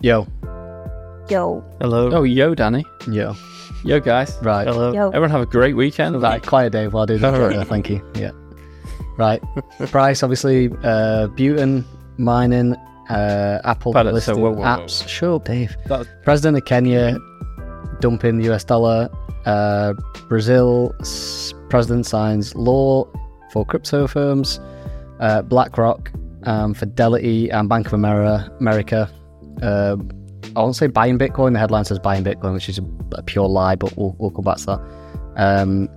Yo. Yo. Hello. Oh, yo, Danny. Yo. Yo, guys. Right. Hello. Yo. Everyone have a great weekend. Right, quiet Dave while I do the intro there, thank you. Yeah. Right. Price, obviously, Butin, mining, Apple Pardon, listed so whoa. apps. Shut up, Dave. That- President of Kenya dumping the US dollar. Brazil president signs law for crypto firms. BlackRock, Fidelity, and Bank of America. I won't say buying Bitcoin. The headline says buying Bitcoin, which is a pure lie, but we'll come back to that.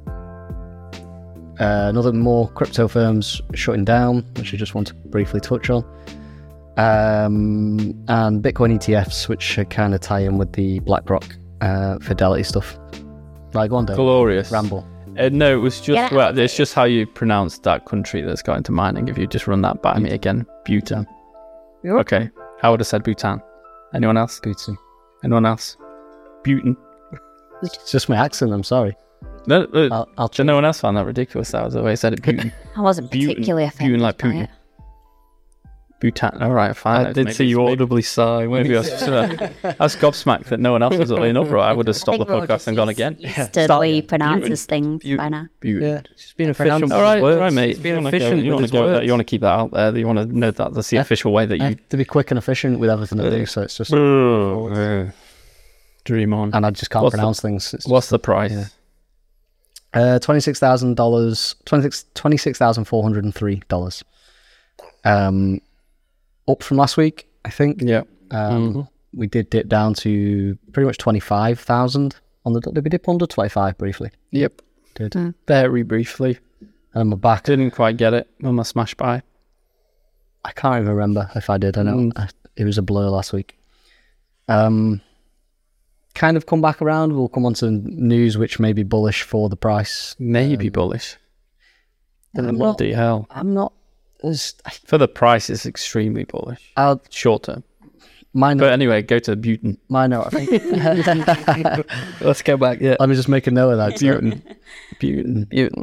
Another more crypto firms shutting down, which I just want to briefly touch on. And Bitcoin ETFs, which kind of tie in with the BlackRock, Fidelity stuff. Right, go on, Dave. Glorious. Ramble. No, it was just Yeah. well, it's just how you pronounce that country that's got into mining. If you just run that by me again, Bhutan. Yep. Okay, I would have said Bhutan. Anyone else? Bhutan. Anyone else? Bhutan. It's just my accent, I'm sorry. No, I'll so no one else found that ridiculous. That was the way I said it. Bhutan. I wasn't Bhutan. particularly offended Bhutan like by Putin. it. Bhutan. All right, fine. I did see you audibly sigh. Maybe I was gobsmacked that no one else was laying up. Right, I would have stopped the we're all podcast just and gone again. used to the way he pronounces things by now. Bhutan. Yeah, it's been efficient. with All right, his words. right, mate. It's been You wanna efficient. You with want his to go? words. You want to keep that out there? You want to know that that's the official way that I you have to be quick and efficient with everything I do, so it's just... dream on. And I just can't What's the- pronounce things. It's What's the price? $26,000, $26,403. Up from last week, I think. Yeah. We did dip down to pretty much 25,000 on the. Did we dip under 25 briefly? Yep. Did. Very briefly. And we're back. Didn't quite get it on my smash buy. I can't even remember if I did. I know it was a blur last week. Kind of come back around. We'll come on to news which may be bullish for the price. Maybe bullish. I'm not. Bloody hell. I'm not as. For the price, it's extremely bullish. I'll Short term. mine. But anyway, go to Bhutan. Mine. I think. Let's go back. Yeah, Let me just make a note of that. Bhutan.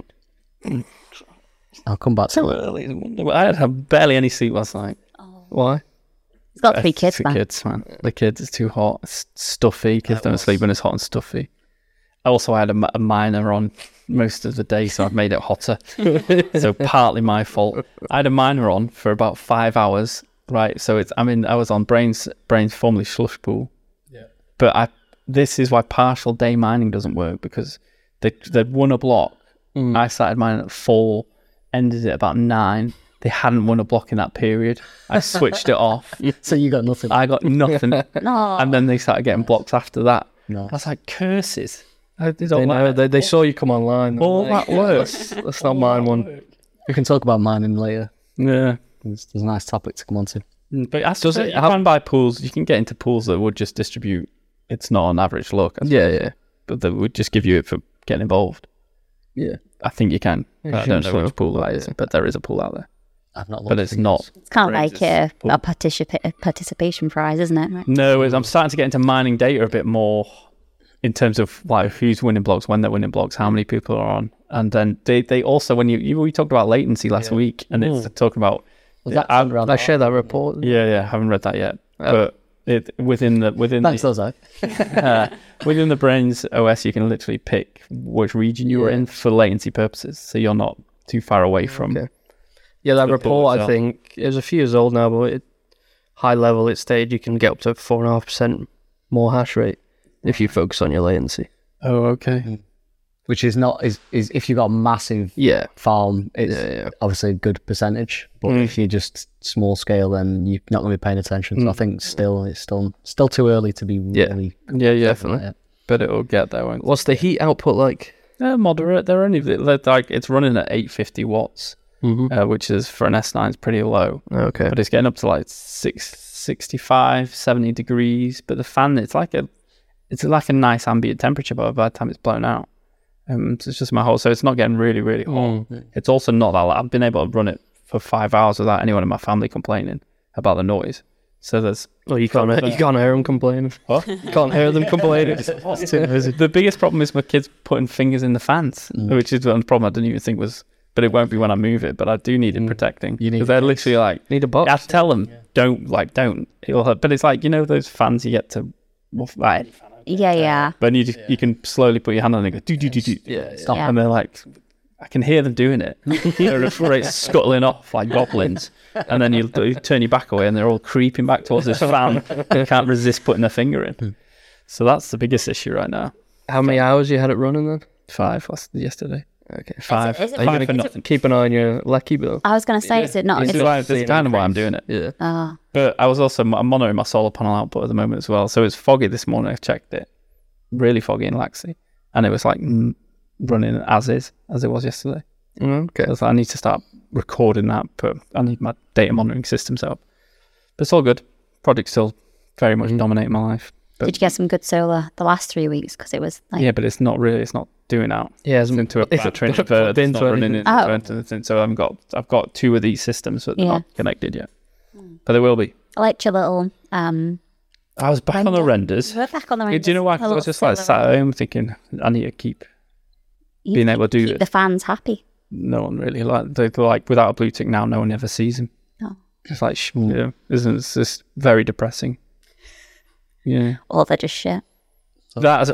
I'll come back to So it. early. I had barely any sleep last night. why? He's got 3 kids, The man. kids, man. The kids, it's too hot. It's stuffy. Kids don't sleep when it's hot and stuffy. Also, I had a miner on most of the day, so I've made it hotter. So partly my fault. I had a miner on for about 5 hours, right? So I was on Brains formerly Slush Pool. Yeah. But this is why partial day mining doesn't work, because they'd won a block. I started mining at 4, ended it about 9. They hadn't won a block in that period. I switched it off. So you got nothing. I got nothing. No. And then they started getting blocks after that. No. I was like, curses. They They don't know. like They saw you come online. all that work. Let's not mind one. We can talk about mining later. Yeah. There's a nice topic to come on to. But you can buy pools. You can get into pools that would just distribute. It's not an average look. Yeah. But that would just give you it for getting involved. Yeah. I think you can. I I don't know think which so. pool that is, but there is a pool out there. I've not looked. But it's not. It's kind of Brains like is pool. a participation prize, isn't it? Right? No, I'm starting to get into mining data a bit more in terms of like who's winning blocks, when they're winning blocks, how many people are on, and then they also when we talked about latency last week, and it's talking about around I share that report. yeah, haven't read that yet, but within Thanks, those are. within the Brains OS, you can literally pick which region you're in for latency purposes, so you're not too far away from. Okay. Yeah, that the report, itself. I think, it was a few years old now, but high level, it stated you can get up to 4.5% more hash rate if you focus on your latency. Oh, okay. Which is not is if you've got a massive Yeah. farm, it's Yeah. obviously a good percentage. But if you're just small scale, then you're not going to be paying attention. So I think it's still too early to be really. Yeah, Definitely. Yeah. but it'll get there. Won't it? What's the heat output like? Moderate. They're like it's running at 850 watts, which is for an S9 is pretty low. Okay. But it's getting up to like 65, 70 degrees. But the fan, it's like a nice ambient temperature by the time it's blown out. So it's just my whole. So it's not getting really, really hot. It's also not that loud. I've been able to run it for 5 hours without anyone in my family complaining about the noise. So there's. Well, you can't hear them complaining. What? You can't hear them complaining. The biggest problem is my kids putting fingers in the fans, which is a problem I didn't even think was but it won't be when I move it. But I do need it protecting. You need 'Cause they're literally like, Need a box. I have to tell them, don't. It'll hurt. But it's like, you know, those fans you get to, like, Yeah. but you can slowly put your hand on it and go, do. Yeah. Stop. Yeah. And they're like, I can hear them doing it. They're right scuttling off like goblins. And then you turn your back away and they're all creeping back towards this fan. They can't resist putting their finger in. So that's the biggest issue right now. How many hours you had it running then? 5 yesterday. Okay. 5. Is it- Are you Five going for to nothing. keep an eye on your lecky bill? I was going to say, is it not? This Is is it, why, this is kind of why I'm doing it. Yeah. oh, But I was also I'm monitoring my solar panel output at the moment as well. So it's foggy this morning. I checked it. Really foggy in Laxey. And it was like running as it was yesterday. Okay. So I need to start recording that, but I need my data monitoring system set up. But it's all good. Project's still very much dominating my life. But did you get some good solar the last 3 weeks? Because it was like, yeah, but it's not doing out. Yeah, It's into a it's battery plugged inverter. It's into not running anything. into Oh. anything. So I've got 2 of these systems, but they're Yeah. not connected yet. But they will be. I liked your little. I was back on the renders. We're back on the renders. Do you know why? 'Cause I was just like sat at home thinking, I need to keep being able to do keep this. the fans happy. No one really they're like without a blue tick now. No one ever sees him. No. It's like it's just very depressing. Yeah, Or they're just shit. that's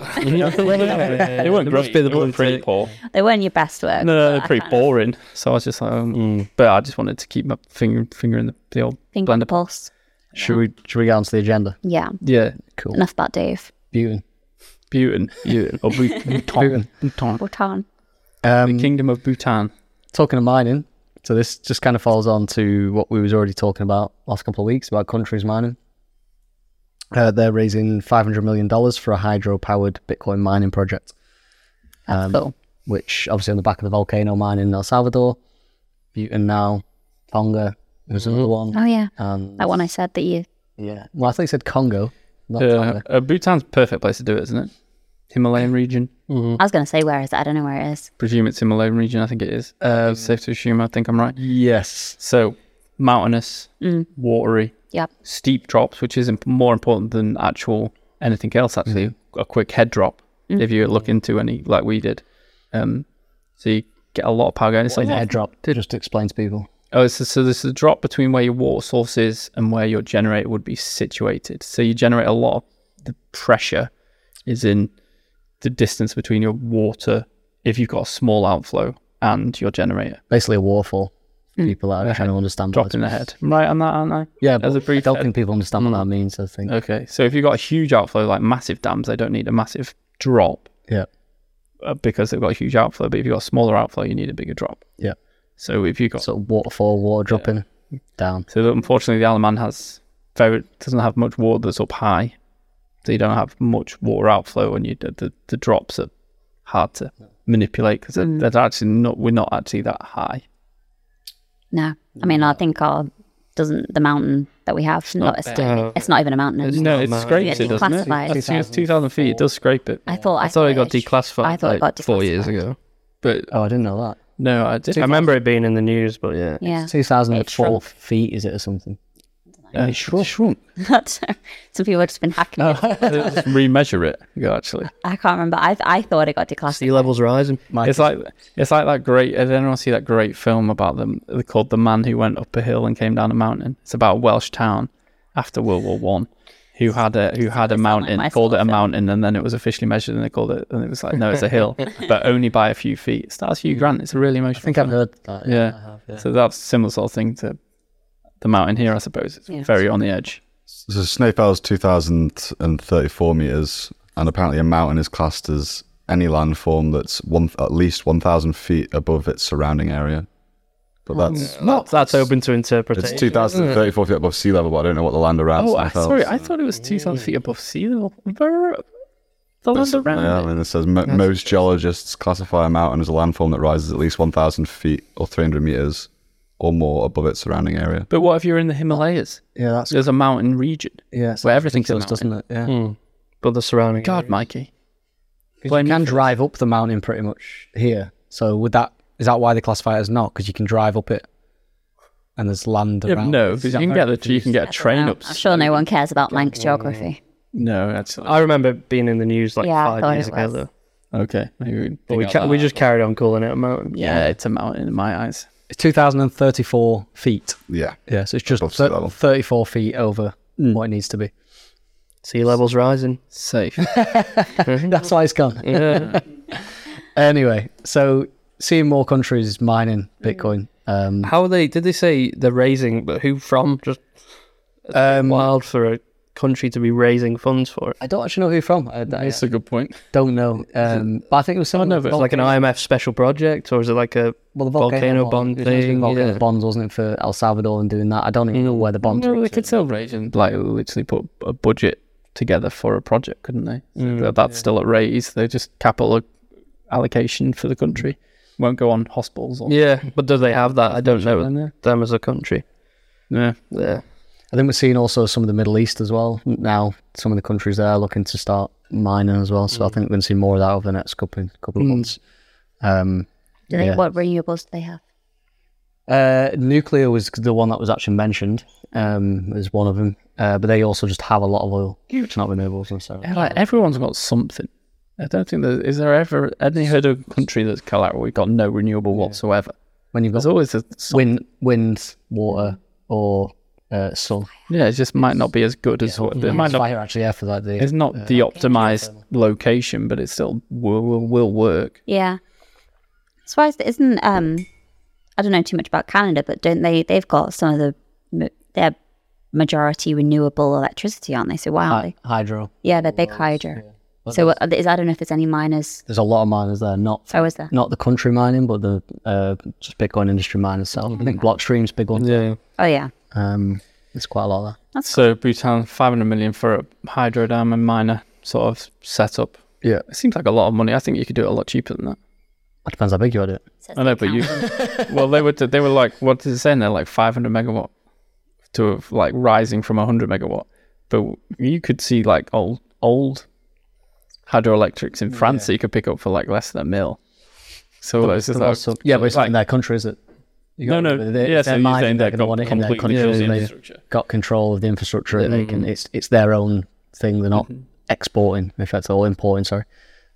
they weren't great. They were pretty poor. They weren't your best work. No, but they're I pretty kind of boring. So I was just like, but I just wanted to keep my finger in the old Finger on the blender. pulse. Should we get on to the agenda? Yeah. Yeah, Cool. Enough about Dave. Button. Bhutan, or Bhutan, Bhutan, Bhutan. the Kingdom of Bhutan. Talking of mining, so this just kind of falls on to what we was already talking about last couple of weeks about countries mining. They're raising $500 million for a hydro-powered Bitcoin mining project, Cool. which obviously on the back of the volcano mining in El Salvador, Bhutan now, Tonga, there's another one. Oh, yeah. And That one I said that you. yeah, well, I think you said Congo, not Tonga. Bhutan's a perfect place to do it, isn't it? Himalayan region. I was going to say, where is it? I don't know where it is. Presume it's Himalayan region. I think it is. It's safe to assume. I think I'm right. Yes. So mountainous, watery, Yep. steep drops, which is more important than actual anything else. Actually, a quick head drop if you look into any like we did. So you get a lot of power going. It's What is like a drop? Just to explain to people. so there's a drop between where your water source is and where your generator would be situated. So you generate a lot of the pressure is in the distance between your water, if you've got a small outflow, and your generator. Basically a waterfall. People that are trying to understand. Dropped in the head. I'm right on that, aren't I? Yeah, As but a I brief don't head. think people understand what that means, I think. Okay, so if you've got a huge outflow, like massive dams, they don't need a massive drop Yeah. because they've got a huge outflow. But if you've got a smaller outflow, you need a bigger drop. Yeah. So if you've got... Sort of waterfall, water dropping down. So unfortunately, the Isle of Man doesn't have much water that's up high. So you don't have much water outflow, and the drops are hard to manipulate because they're actually not. We're not actually that high. No. I mean, I think doesn't the mountain that we have, it's not even a mountain. Anymore. No, it man. scrapes Yeah, it, doesn't it? declassified. As soon as 2,000 feet, it does scrape it. I thought it got declassified. I thought it got 4 years declassified. ago. But Oh, I didn't know that. no, I did. I remember it being in the news, but yeah. Yeah. 2004 shrunk. feet, is it, or something? It shrunk. Some people have just been hacking it. Just remeasure it. You actually. I can't remember. I thought it got declassified. Sea levels rising. It's like that great. Did anyone see that great film about them? They're called The Man Who Went Up a Hill and Came Down a Mountain. It's about a Welsh town after World War One, who had a mountain, my called it a film. mountain, and then it was officially measured, and they called it, and it was like, no, it's a hill, but only by a few feet. So that's Hugh Grant. It's a really emotional. I think I've film. heard that. Yeah. I have, yeah. So that's a similar sort of thing to the mountain here, I suppose. It's Yeah. very on the edge. So Snaefell's 2,034 meters, and apparently a mountain is classed as any landform that's at least 1,000 feet above its surrounding area. But That's open to interpretation. it's 2,034 feet above sea level, but I don't know what the land around Oh, Snaefell's. sorry, I thought it was 2,000 feet above sea level. The land around Yeah, I it. mean, it says most geologists classify a mountain as a landform that rises at least 1,000 feet or 300 meters or more above its surrounding area. But what if you're in the Himalayas? Yeah, that's There's a mountain region. yeah, it's where everything's a ridiculous, doesn't it? Yeah. But the surrounding. God, area. Mikey. 'Cause you can drive up the mountain pretty much here. So is that why they classify it as not? Because you can drive up it, and there's land Yeah, around. no, because you can get a train up. I'm sure no one cares about Manx geography. No, actually. I remember it being in the news like Yeah, I 5 thought years it ago, was. though. Okay. Maybe But we just carried on calling it a mountain. Yeah, it's a mountain in my eyes. It's 2,034 feet. Yeah. Yeah, so it's just Above sea level. 34 feet over what it needs to be. Sea level's rising. Safe. That's why it's gone. Yeah. Anyway, so seeing more countries mining Bitcoin. How are they? Did they say they're raising? But who from? Just wild for a country to be raising funds for it. I don't actually know who from. I That's a good point. don't know. But I think it was someone. know, but It's like an IMF special project, or is it like a the volcano bond It was actually thing? volcano Yeah. bonds, wasn't it, for El Salvador and doing that? I don't even know where the bonds No, were. they could still raise and like literally put a budget together for a project, couldn't they? So that's still at raise. They're just capital allocation for the country. Won't go on hospitals. Or Yeah, but do they have that? I don't know them as a country. Yeah. Yeah. I think we're seeing also some of the Middle East as well. Now, some of the countries there are looking to start mining as well. So I think we're going to see more of that over the next couple of months. Do they, Yeah. what renewables do they have? Nuclear was the one that was actually mentioned as one of them. But they also just have a lot of oil. It's not renewables necessarily. Yeah, like everyone's got something. I don't think is there ever any heard of a country that's we've got no renewable whatsoever? When you've There's got always a wind, water, or sun. yeah, it just might not be as good as what it might not. Fire actually, yeah, for like the It's not the optimized location, but it still will work. Yeah. As far as isn't I don't know too much about Canada, but don't they've got some of their majority renewable electricity, aren't they? So why aren't they? hydro. Yeah, they're big hydro. So I don't know if there's any miners. There's a lot of miners there, not Is there? not the country mining, but the just Bitcoin industry miners itself. I think Blockstream's big one. Yeah. Oh yeah. There's quite a lot there. That's So Bhutan, 500 million for a hydro dam and miner sort of setup. Yeah, It seems like a lot of money. I think you could do it a lot cheaper than that. it depends how big you want it. Says I know, the but you. accountant. Well, they were like, what did it say? They're like 500 megawatt to like rising from 100 megawatt. But you could see like old hydroelectrics in France that you could pick up for like less than a mil. So it's just like, Yeah, but it's not like- in their country, is it? no, Yeah, so they're you're saying mining, they've they're got going to want it in their complete country. control of the They've infrastructure. got control of the infrastructure. And they can. It's their own thing. They're not exporting, in fact, or importing. Sorry.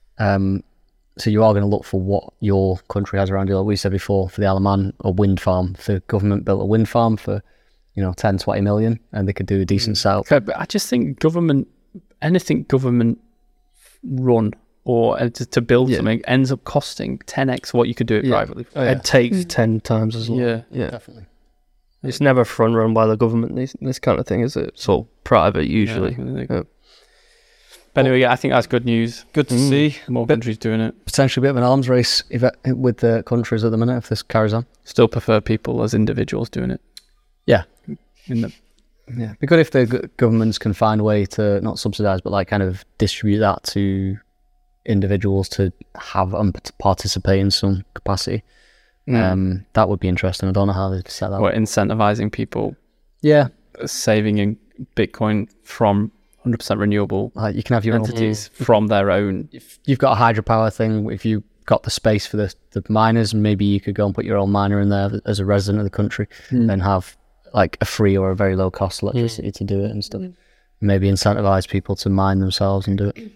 So you are going to look for what your country has around you. Like we said before, for the Alaman, a wind farm. If the government built a wind farm for 10, 20 million, and they could do a decent setup. Okay, but I just think anything government run or to build something ends up costing 10x what you could do it privately. It takes 10 times as long. Yeah. Yeah. Definitely. It's never front run by the government. This kind of thing is it sort of private usually. Yeah. But anyway, I think that's good news. Good to see. More countries doing it. Potentially a bit of an arms race with the countries at the minute if this carries on. Still prefer people as individuals doing it. Yeah. Yeah. It'd be good if the governments can find a way to not subsidise, but like kind of distribute that to individuals to have and participate in some capacity. That would be interesting. I don't know how they set that Or up. incentivizing people Yeah, saving in Bitcoin from 100% renewable like you can have your entities from their own. If you've got a hydropower thing, if you got the space for the miners, maybe you could go and put your own miner in there as a resident of the country and have like a free or a very low cost electricity to do it and stuff. Maybe incentivize people to mine themselves and do it.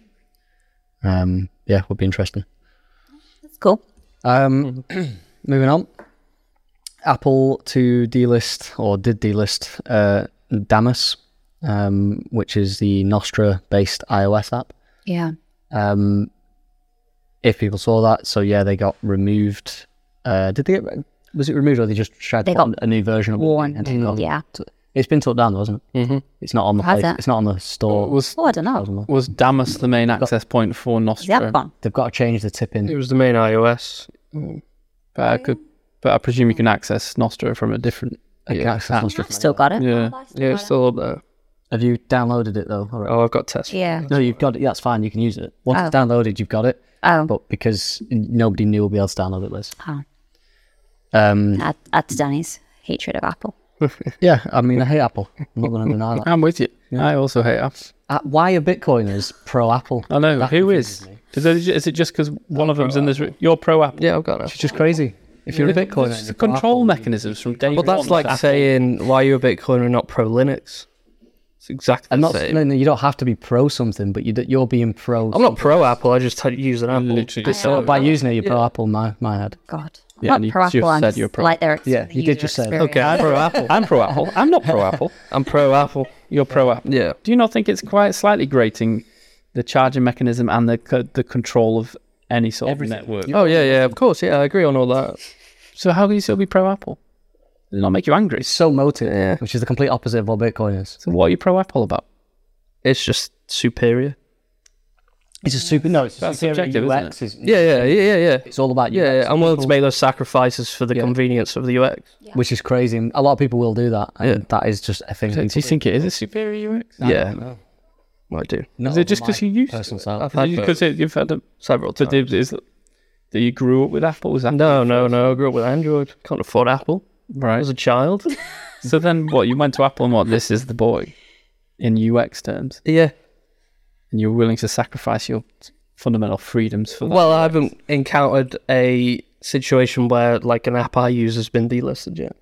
Yeah, would be interesting. That's cool. Moving on. Apple to delist or did delist Damus, which is the Nostra-based iOS app. Yeah. If people saw that, so yeah, they got removed. Did they get? Was it removed or they just tried They to put got a new version of it? Warned. and it got- Yeah. It's been took down, though, hasn't it? Mm-hmm. It's not on the Has place. it? It's not on the store. Oh, I don't know. Was Damus the main access point for Is the Nostra? app gone? They've got to change the tip It in. was the main iOS. But I presume you can access Nostra from a different access app. Nostra. Still got it. Yeah. Yeah, it's still up there. Have you downloaded it though? Alright. Oh, I've got tests. Yeah. No, you've got it. Yeah, that's fine. You can use it once it's Oh. downloaded. You've got it, Oh. but because nobody knew we'll be able to download it, Liz. Oh. Um, Add to Danny's hatred of Apple. yeah, I mean, I hate Apple. I'm not going to deny that. I'm with you. I also hate apps. Why are Bitcoiners pro Apple? I know. That Who confuses is? me. Is it just because one of them's in this? You're pro Apple. Yeah, I've got It's it. just crazy. If you're a Bitcoiner, It's the control mechanisms from day But one. that's like Apple. saying, why are you a Bitcoiner and not pro Linux? It's exactly I'm the not. same. No, you don't have to be pro something, but you're being pro. I'm not pro Apple. I just use an Apple. Literally. So by using it, you're pro Apple. My head. God. Yeah, I'm and not pro you just Apple. I'm said just you're pro. like their Yeah, you did just say that. Okay, I'm pro Apple. I'm pro Apple. I'm not pro Apple. I'm pro Apple. You're pro Apple. Yeah. Do you not think it's quite slightly grating, the charging mechanism and the control of any sort of network? Oh yeah, of course. Yeah, I agree on all that. So how can you still be pro Apple? Does it not make you angry? It's so motive, Yeah. which is the complete opposite of what Bitcoin is. So what are you pro Apple about? It's just superior. It's a super. No, it's That's superior subjective, isn't UX. Is, Yeah. It's all about UX. Yeah, I'm willing to People- make those sacrifices for the convenience of the UX. which is crazy. And a lot of people will do that. And Yeah. that is just a thing. Do you think it is a superior UX? Yeah, I do. Not Is it just my because you used personal it? style. I've had Because you've had a... several So times. do you grew up with Apple? Was that No. I grew up with Android. Can't afford Apple. right? As a child. So then what? You went to Apple and what? This is the boy, in UX terms, Yeah. and you're willing to sacrifice your fundamental freedoms for that. Well, I haven't encountered a situation where like an app I use has been delisted yet.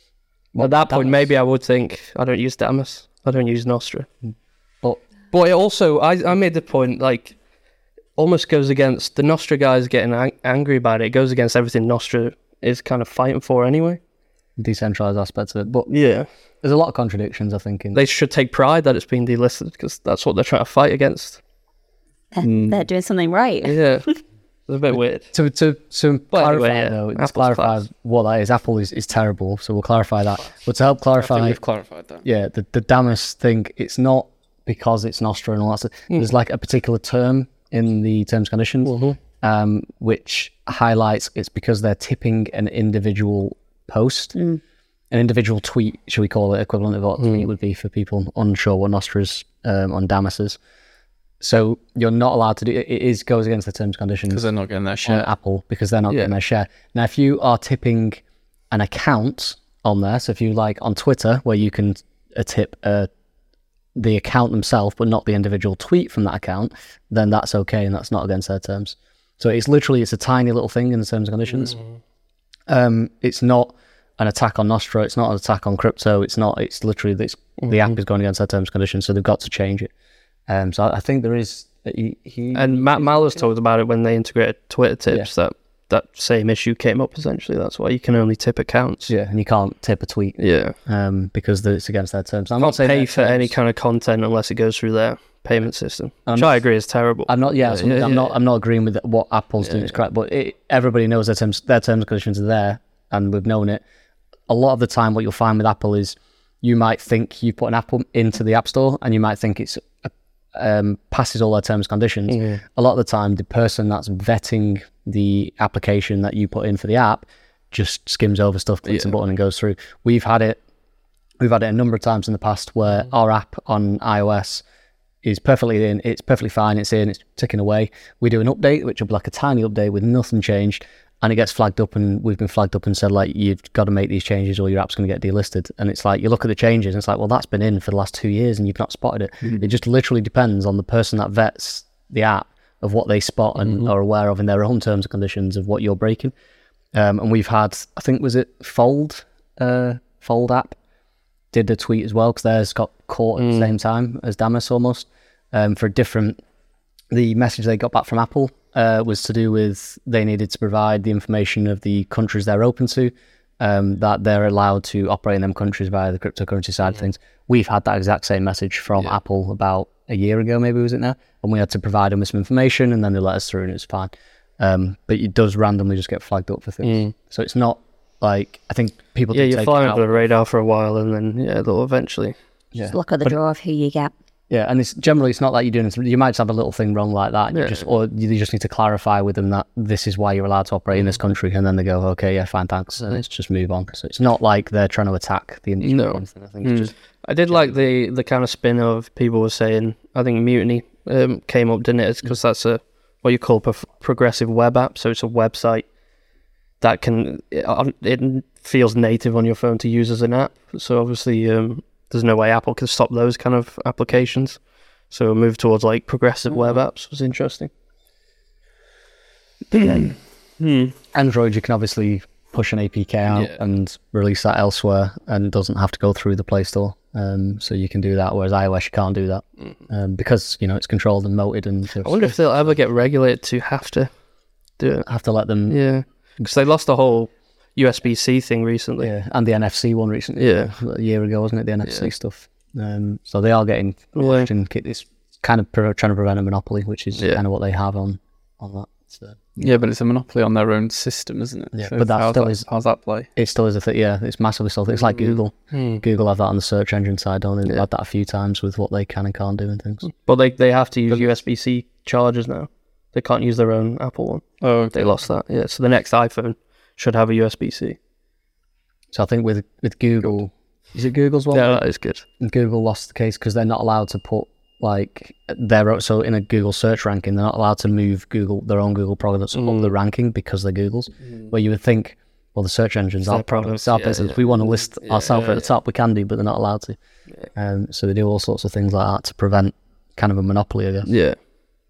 At that point, Damus? maybe I would think I don't use Damus. I don't use Nostra. But But it also, I made the point like almost goes against the Nostra guys getting angry about it. It goes against everything Nostra is kind of fighting for anyway. decentralized aspects of it. But Yeah, there's a lot of contradictions, I think. In they should take pride that it's been delisted because that's what they're trying to fight against. They're doing something right. Yeah, it's a bit weird. To But clarify anyway, yeah, though, to Apple's clarify class. what that is, Apple is terrible. So we'll clarify that. But to help clarify, clarified that. yeah, the Damus thing, it's not because it's Nostra and all that stuff. There's like a particular term in the terms and conditions, which highlights it's because they're tipping an individual post, an individual tweet, should we call it, equivalent of what tweet would be for people unsure what Nostra's on Damus is. So you're not allowed to do it. Goes against the terms and conditions Because they're not getting their on share. Apple because they're not getting their share. Now, if you are tipping an account on there, so if you like on Twitter where you can tip the account themselves but not the individual tweet from that account, then that's okay and that's not against their terms. So it's a tiny little thing in the terms and conditions. It's not an attack on Nostra. It's not an attack on crypto. It's literally the app is going against their terms and conditions, so they've got to change it. So I think there is. And Matt Mallows talked about it when they integrated Twitter tips. That same issue came up essentially. That's why you can only tip accounts. Yeah, and you can't tip a tweet. Yeah. Because it's against their terms. I'm Not not saying pay their for any terms- kind of content unless it goes through their payment system, which Um, I agree is terrible. I'm not. Yeah, Yeah, I'm not. I'm not agreeing with what Apple's doing is correct. But everybody knows their terms and conditions are there, and we've known it. A lot of the time, what you'll find with Apple is you might think you put an app into the App Store, and you might think it's passes all their terms and conditions. A lot of the time, the person that's vetting the application that you put in for the app just skims over stuff, clicks a button, and goes through. We've had it a number of times in the past where our app on iOS is perfectly in, it's perfectly fine, it's in, it's ticking away. We do an update, which will be like a tiny update with nothing changed, and it gets flagged up, and we've been flagged up and said, like, you've got to make these changes or your app's going to get delisted. And it's like, you look at the changes, and it's like, well, that's been in for the last 2 years, and you've not spotted it. It just literally depends on the person that vets the app of what they spot and are aware of in their own terms and conditions of what you're breaking. And we've had, I think, was it Fold app did a tweet as well, because theirs got caught at the same time as Damus almost, for the message they got back from Apple was to do with they needed to provide the information of the countries they're open to, that they're allowed to operate in them countries via the cryptocurrency side of things. We've had that exact same message from Apple about a year ago, maybe was it now? And we had to provide them with some information, and then they let us through, and it's fine. But it does randomly just get flagged up for things. So it's not like, I think people do You're take flying it under out. the radar for a while, and then they'll eventually. Just look at the draw of who you get. Yeah, and it's generally, it's not like you're doing it. You might just have a little thing wrong like that, and you just need to clarify with them that this is why you're allowed to operate in this country, and then they go, okay, yeah, fine, thanks, and let's just move on. So it's not like they're trying to attack the industry or anything. I think it's just I did like the kind of spin of people were saying. I think Mutiny came up, didn't it? It's because that's what you call progressive web app. So it's a website that it feels native on your phone to use as an app. So obviously, there's no way Apple can stop those kind of applications. So a move towards like progressive web apps was interesting. Android. You can obviously push an APK out and release that elsewhere, and doesn't have to go through the Play Store. So you can do that, whereas iOS you can't do that because it's controlled and moated and just I wonder if they'll ever get regulated to have to do it. have to let them. Yeah, because they lost the whole USB-C thing recently. Yeah, and the NFC one recently. Yeah. A year ago, wasn't it? The NFC stuff. So they are getting pushed and it's kind of trying to prevent a monopoly, which is kind of what they have on that. So. Yeah, but it's a monopoly on their own system, isn't it? Yeah, So but that still is. How's that play? It still is a thing. Yeah, it's massively still. It's like Google. Google have that on the search engine side, don't they? They've had that a few times with what they can and can't do and things. But they have to use USB-C chargers now. They can't use their own Apple one. Oh, okay. They lost that. Yeah, so the next iPhone should have a USB-C. So I think with Google, is it Google's one? Yeah, that is good. Google lost the case because they're not allowed to put like so in a Google search ranking, they're not allowed to move their own Google products up the ranking because they're Google's. Where you would think, well, the search engines are products, our business. If we want to list ourselves at the top, we can do, but they're not allowed to. So they do all sorts of things like that to prevent kind of a monopoly, I guess. Yeah.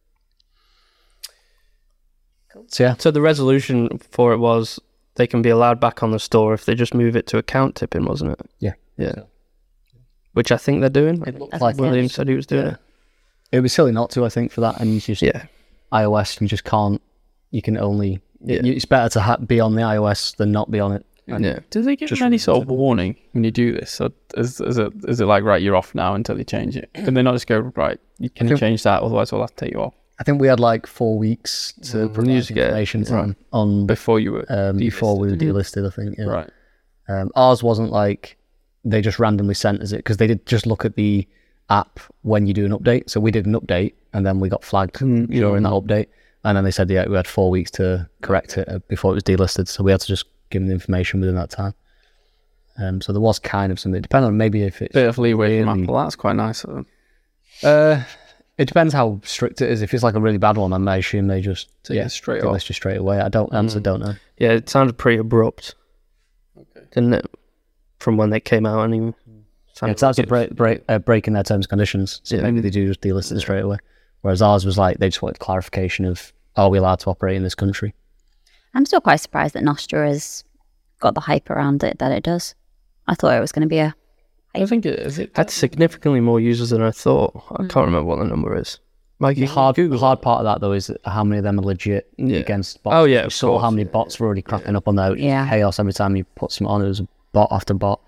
So yeah, So the resolution for it was they can be allowed back on the store if they just move it to account tipping, wasn't it? Yeah. Yeah. Which I think they're doing. it looks That's like good. William said he was doing it. it would be silly not to, I think, for that. And you just iOS, you just can't. You can only. It's better to be on the iOS than not be on it. Yeah. Do they give any sort of warning when you do this? Or is it like, right, you're off now until you change it? Can they not just go, right, can you change that, otherwise we'll have to take you off? I think we had like 4 weeks to provide information on Before you were before we were delisted, I think. Yeah. Right. Ours wasn't like they just randomly sent us it because they did just look at the app when you do an update. So we did an update and then we got flagged during that update, and then they said we had 4 weeks to correct it before it was delisted. So we had to just give them the information within that time. So there was kind of something. Depending on maybe if it's Bit of leeway from really- Apple. That's quite nice of them. It depends how strict it is. If it's like a really bad one, I assume they just Take it straight delist off. you straight away. I don't know. Yeah, it sounded pretty abrupt. Didn't it? From when they came out anyway. Yeah, it's actually breaking their terms and conditions. So maybe they do just delist it straight away. Whereas ours was like they just wanted clarification of, are we allowed to operate in this country? I'm still quite surprised that Nostra has got the hype around it that it does. I thought it was going to be I think it is. It Had significantly more users than I thought. I can't remember what the number is. Mikey, The hard part of that though is how many of them are legit against bots. Oh, yeah, You of saw how course. many bots were already cropping up on there. Yeah. Chaos every time you put something on. It was bot after bot.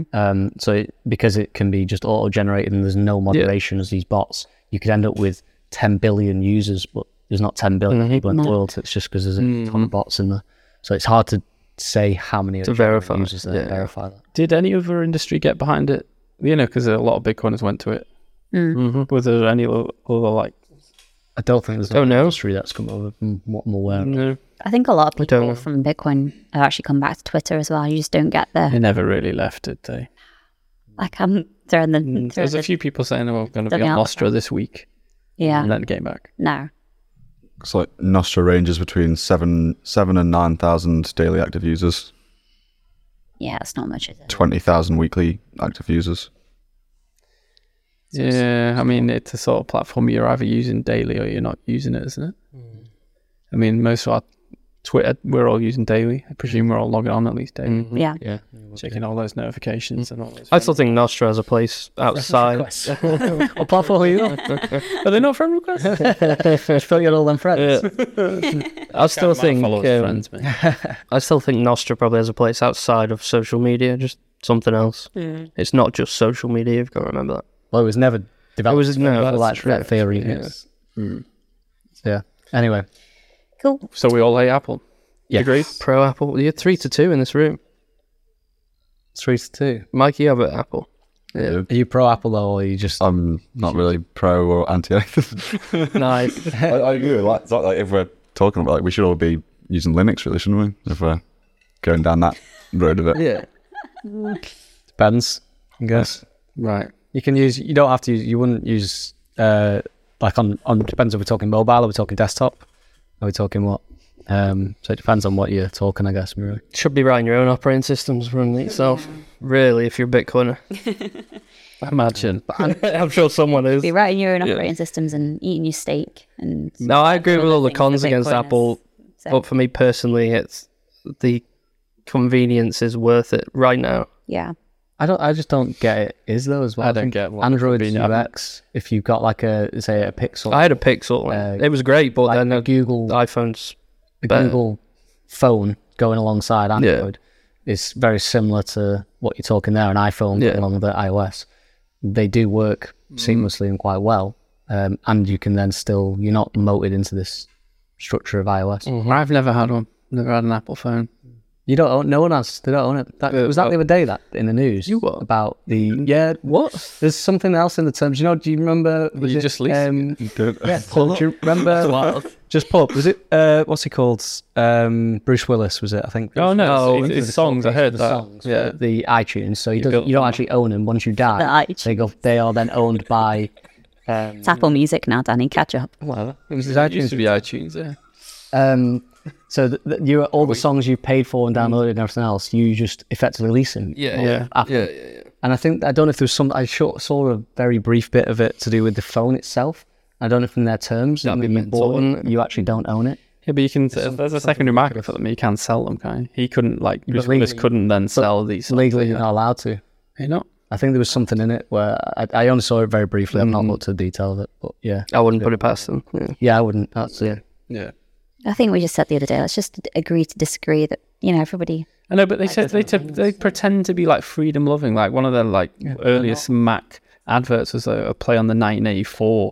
Because it can be just auto-generated and there's no moderation as these bots, you could end up with 10 billion users, but there's not 10 billion people in the world. It's just because there's a ton of bots in there. So it's hard to say how many To verify, users there and verify that. Did any other industry get behind it? Because a lot of Bitcoiners went to it. Was there any other like? I don't think there's Don't an know. industry that's come over from what I'm aware of. No. I think a lot of don't know. people from Bitcoin have actually come back to Twitter as well. You just don't get They the never really left, did they? like I'm throwing the There's a few people saying, "Oh, I'm going to be Stepping on out. Nostra this week," yeah and then came back. no It's like Nostra ranges between 7 and 9,000 daily active users, yeah it's not much is it? 20,000 weekly active users. Yeah, I mean, it's a sort of platform you're either using daily or you're not using it, isn't it? I mean, most of our Twitter, we're all using daily. I presume we're all logging on at least daily, Yeah Yeah. checking all those notifications and all those. I still think Nostra has a place outside. What platform are you on? Are they not friend requests? I thought you had all them friends. I still think friends, mate. I still think Nostra probably has a place outside of social media, just something else. It's not just social media. You've got to remember that. Well, it was never developed. That's like true. that theory. Yeah. Yes. Yeah. Anyway. cool So we all hate Apple. Yeah. Agreed. Pro Apple. You're 3-2 in this room. 3-2. Mikey, you have an Apple. Yeah. Are you pro Apple though, or are you just? I'm not really pro or anti anything. Nice. I agree with that. It's like if we're talking about, like, we should all be using Linux, really, shouldn't we? If we're going down that road of it. Yeah. Depends. I guess Right. you can use. You don't have to use. You wouldn't use. Like on. Depends if we're talking mobile or we're talking desktop. Are we talking what? So it depends on what you're talking, I guess. Really. Should be writing your own operating systems, running it yourself. Really, if you're a Bitcoiner. Imagine. I'm sure someone is. be writing your own operating systems and eating your steak and No, I agree with all the things cons for against Bitcoiners. Apple. So- But for me personally, it's the convenience is worth it right now. Yeah. I just don't get it. Is though as well. I don't think get what Android convenient- UX. If you've got like a Pixel, I had a Pixel. It was great, but like then a Google iPhone's the better. Google phone going alongside Android is very similar to what you're talking there. An iPhone going along with the iOS. They do work seamlessly and quite well, and you can then still you're not molded into this structure of iOS. I've never had one. Never had an Apple phone. You don't own. No one has. They don't own it. Was that the other day that in the news about the what? There's something else in the terms. Do you remember? Was You it, just leased it. Yeah. Do you remember? Just pull up. Was it? What's he called? Bruce Willis. Was it? I think. Oh no, For it's the songs. I heard the that. songs. for Yeah. The iTunes. So you built don't actually own them. Once you The die, iTunes. they are then owned by. It's Apple Music now, Danny. Catch up. Well, it was his It used iTunes. to be iTunes. Yeah. So all the songs you paid for and downloaded and everything else, you just effectively lease them. Yeah. Apple. And I don't know if there was some. I saw a very brief bit of it to do with the phone itself. I don't know if in their terms, That'd be when you mental, bought wouldn't it, you actually don't own it. Yeah, but you can. There's a secondary market for them. You can sell them, can't you? He couldn't Bruce Willis legally- couldn't then sell these. songs, Legally, yeah. you're not allowed to. You know. I think there was something in it where I only saw it very briefly. I've not looked at the detail of it, but yeah. I wouldn't put it past them. Yeah, I wouldn't. That's Yeah. I think we just said the other day, let's just agree to disagree that, everybody. I know, but they said they pretend to be like freedom loving. Like one of their earliest Mac adverts was a play on the 1984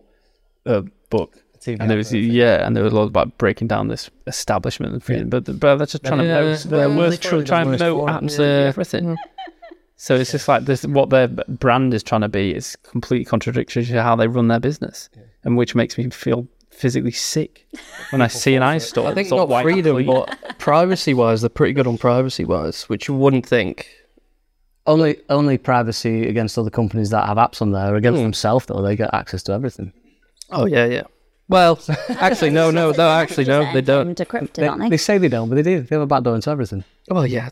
book. And there was and there was a lot about breaking down this establishment and freedom, but they're just trying to trying to know absolutely everything. So it's just like this. What their brand is trying to be is completely contradictory to how they run their business, and which makes me feel physically sick when I see an iStore. I think not freedom, but privacy-wise, they're pretty good on privacy-wise, which you wouldn't think. Only privacy against other companies that have apps on there. Against themselves, though, they get access to everything. Oh yeah. Well, actually, no, actually, no, they don't. Decrypted, aren't they? They say they don't, but they do. They have a backdoor into everything. Well, yeah.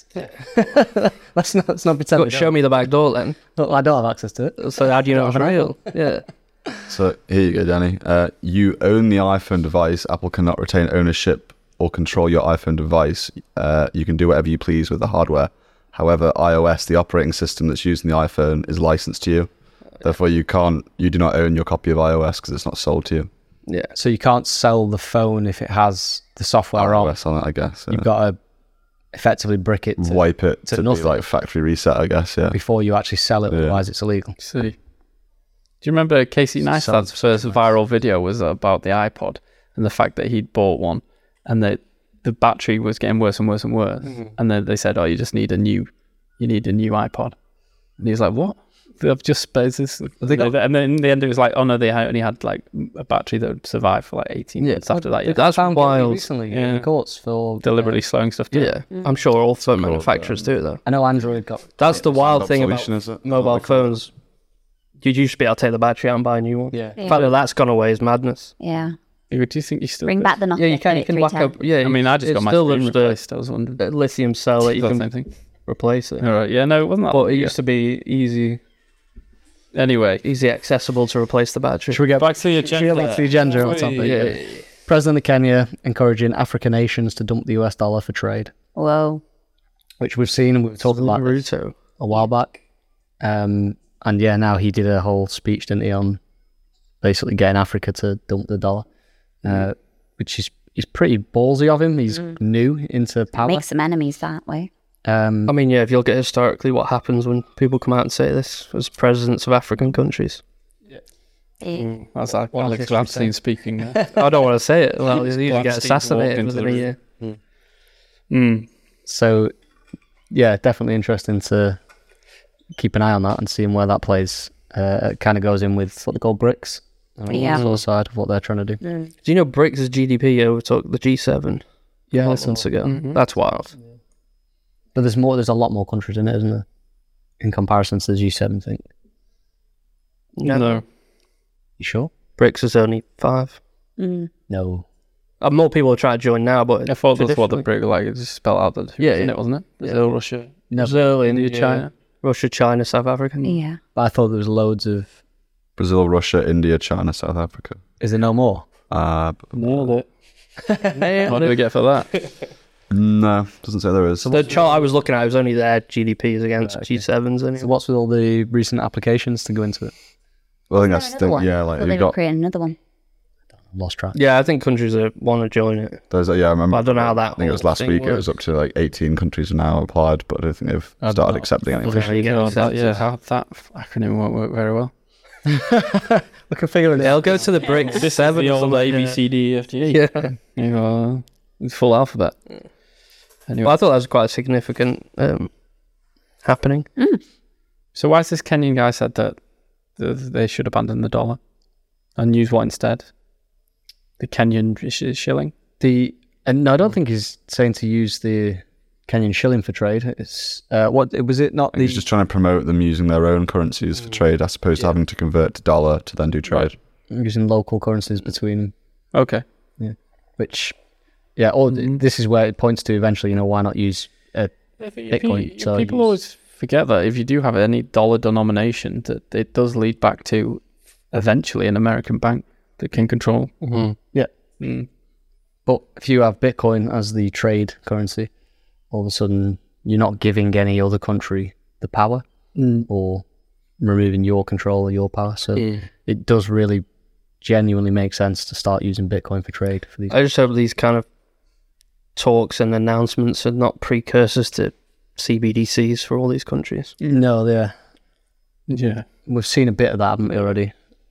Let's not pretend. Show me the back door then. Look, I don't have access to it. So how do you know it's real? Yeah. So here you go, Danny. You own the iPhone device. Apple cannot retain ownership or control your iPhone device. You can do whatever you please with the hardware. However, iOS, the operating system that's used in the iPhone, is licensed to you. Therefore, you do not own your copy of iOS because it's not sold to you. Yeah. So you can't sell the phone if it has the software on. iOS on it, I guess. You've got to effectively brick it to wipe it to be nothing like factory reset, I guess. Yeah. before you actually sell it. Yeah. Otherwise, it's illegal. See. Do you remember Casey Neistat's first viral video was about the iPod and the fact that he'd bought one and the battery was getting worse and worse and worse, and then they said, "Oh, you need a new iPod," and he was like, "What? I've just spared this." And then in the end, it was like, "Oh no, they only had like a battery that would survive for like 18 months after that." Yeah, That's wild. Recently in courts for deliberately slowing stuff down. Yeah, I'm sure all phone manufacturers do that. I know Android got. That's the wild thing about Obsolescence, is it? mobile phones. You'd used to be able to take the battery out and buy a new one. Yeah. The fact that that's gone away is madness. Yeah. Do you think you still Bring could? back the Nokia. Yeah, you can whack up. Yeah, I mean, I just it's got my still screen just replaced. I was wondering. a lithium cell that you Is that the can same thing? replace it. All right. Yeah. No, it wasn't that. But long it ago. used to be easy accessible to replace the battery. Should we get Back to the Should we get back to the agenda on topic? Yeah. President of Kenya encouraging African nations to dump the US dollar for trade, Whoa. which we've seen and we've talked about this Naruto. a while back. And yeah, now he did a whole speech, didn't he, on basically getting Africa to dump the dollar, which is pretty ballsy of him. He's new into power. Make some enemies that way. I mean, yeah, if you look at historically what happens when people come out and say this as presidents of African countries. That's like Alex Gladstein speaking. I don't want to say it. Well, you Gladstone get assassinated walked into within the a year. So, yeah, definitely interesting to keep an eye on that and seeing where that plays. It kind of goes in with what they call BRICS. Yeah. Sort of side of what they're trying to do. Do you know BRICS' GDP overtook the G7 months ago? That's wild. But there's a lot more countries in it, isn't there? In comparison to the G7 thing. No. You sure? BRICS is only 5. No. More people are trying to join now, but I thought that's what the traditionally- BRIC like. It just spelled out the Yeah, in yeah. it, wasn't it? Brazil, Russia, Brazil, India, China. Russia, China, South Africa. Yeah. But I thought there was loads of... Brazil, Russia, India, China, South Africa. Is there no more? Nailed it. What do we get for that? No, doesn't say there is. The chart I was looking at was only their GDPs against G7s. So Anyway. what's with all the recent applications to go into it? Well, I think Is that's there the another one? yeah. Like Well, they you've were got creating another one. Lost track. Yeah, I think countries want to join it. those. Yeah, I remember. But I don't know how that I think it was whole last thing week. It works. was up to like 18 countries are now applied, but I don't think they've started accepting anything. There you go. God, how that acronym won't work very well. We can figure it They'll go to the BRICS. This is the old A, B, C, D, F, G, A. Yeah. You know, it's full alphabet. Anyway, Well, I thought that was quite a significant happening. so why has this Kenyan guy said that they should abandon the dollar and use what instead? The Kenyan shilling? No, I don't think he's saying to use the Kenyan shilling for trade. It's what was it? Not I think he's just trying to promote them using their own currencies for trade, as opposed to having to convert to dollar to then do trade. using local currencies between them. Okay. Which, yeah, this is where it points to eventually. You know, why not use Bitcoin? So people always forget that if you do have any dollar denomination, that it does lead back to eventually an American bank that can control. But if you have Bitcoin as the trade currency, all of a sudden you're not giving any other country the power or removing your control or your power. So it does really genuinely make sense to start using Bitcoin for trade. For these. I just hope these kind of talks and announcements are not precursors to CBDCs for all these countries. No, Yeah. we've seen a bit of that, haven't we, already?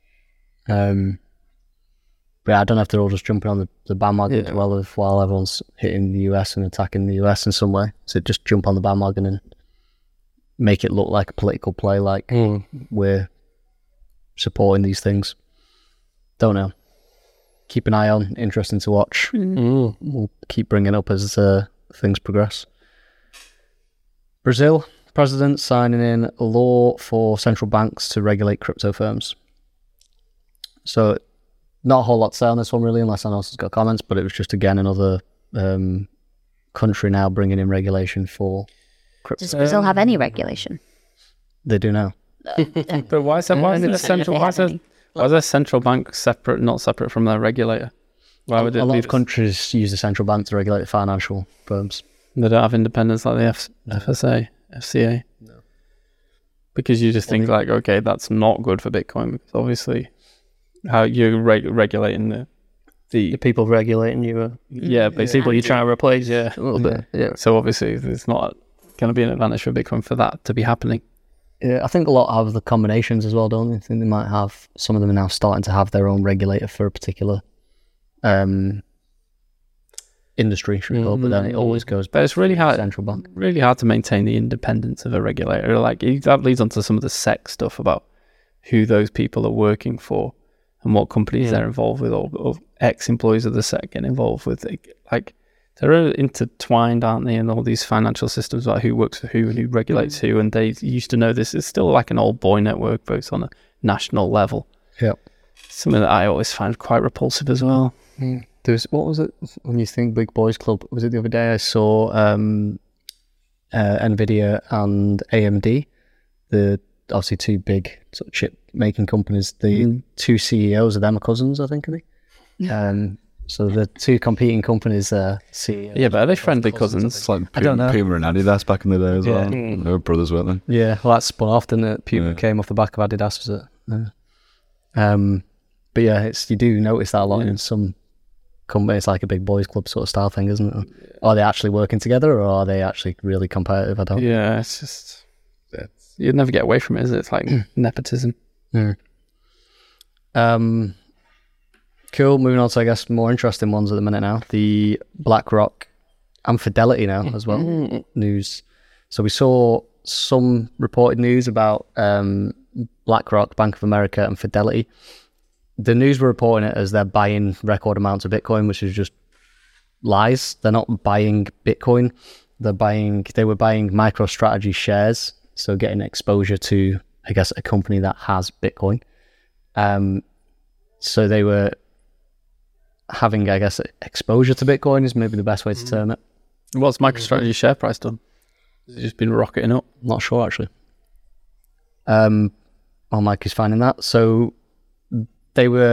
But I don't know if they're all just jumping on the bandwagon as well while everyone's hitting the US and attacking the US in some way. So just jump on the bandwagon and make it look like a political play, like we're supporting these things. Don't know. Keep an eye on. Interesting to watch. We'll keep bringing it up as things progress. Brazil president signing in a law for central banks to regulate crypto firms. So not a whole lot to say on this one really, unless anyone else has got comments, but it was just again another country now bringing in regulation for crypto. Does Brazil have any regulation? They do now. But why is that? Why is it a central? Why is a central bank separate, not separate from their regulator? Why would it a lot be of countries use the central bank to regulate financial firms. They don't have independence like the FSA, FCA. No. Because you just think like, okay, that's not good for Bitcoin because obviously how you're regulating the people regulating you. basically People you try to replace. Yeah. A little bit. Yeah. So obviously there's not going to be an advantage for Bitcoin for that to be happening. Yeah, I think a lot have the combinations as well, don't they? I think they might have, some of them are now starting to have their own regulator for a particular industry, should we call it, but then it always goes back But it's really to the hard, central bank. really hard to maintain the independence of a regulator. Like that leads on to some of the SEC stuff about who those people are working for and what companies they're involved with, or ex-employees of the SEC get involved with. Like they're intertwined, aren't they, in all these financial systems about who works for who and who regulates who, and they used to know this. It's still like an old boy network, both on a national level. Yeah. Something that I always find quite repulsive as well. There's, what was it, when you think Big Boys Club, was it the other day I saw NVIDIA and AMD, the obviously two big sort of chip making companies, the two CEOs of them are cousins, I think, are they? So the two competing companies CEOs. Yeah, but are they friendly cousins? It's like I don't know. Puma and Adidas back in the day as well. They were brothers, weren't they? Yeah, well, that spun off, didn't it? Puma came off the back of Adidas, was it? Yeah. But yeah, you do notice that a lot in some companies. It's like a Big Boys Club sort of style thing, isn't it? Are they actually working together, or are they actually really competitive? I don't. Yeah, it's just you'd never get away from it, is it? It's like nepotism. Cool. Moving on to, I guess, more interesting ones at the minute now. The BlackRock and Fidelity now as well. News. So we saw some reported news about BlackRock, Bank of America, and Fidelity. The news were reporting it as they're buying record amounts of Bitcoin, which is just lies. They're not buying Bitcoin. They were buying MicroStrategy shares, so getting exposure to, I guess, a company that has Bitcoin. So they were having, I guess, exposure to Bitcoin is maybe the best way to term it. What's MicroStrategy's share price done? Has it just been rocketing up? Not sure, actually. While Mike is finding that. So they were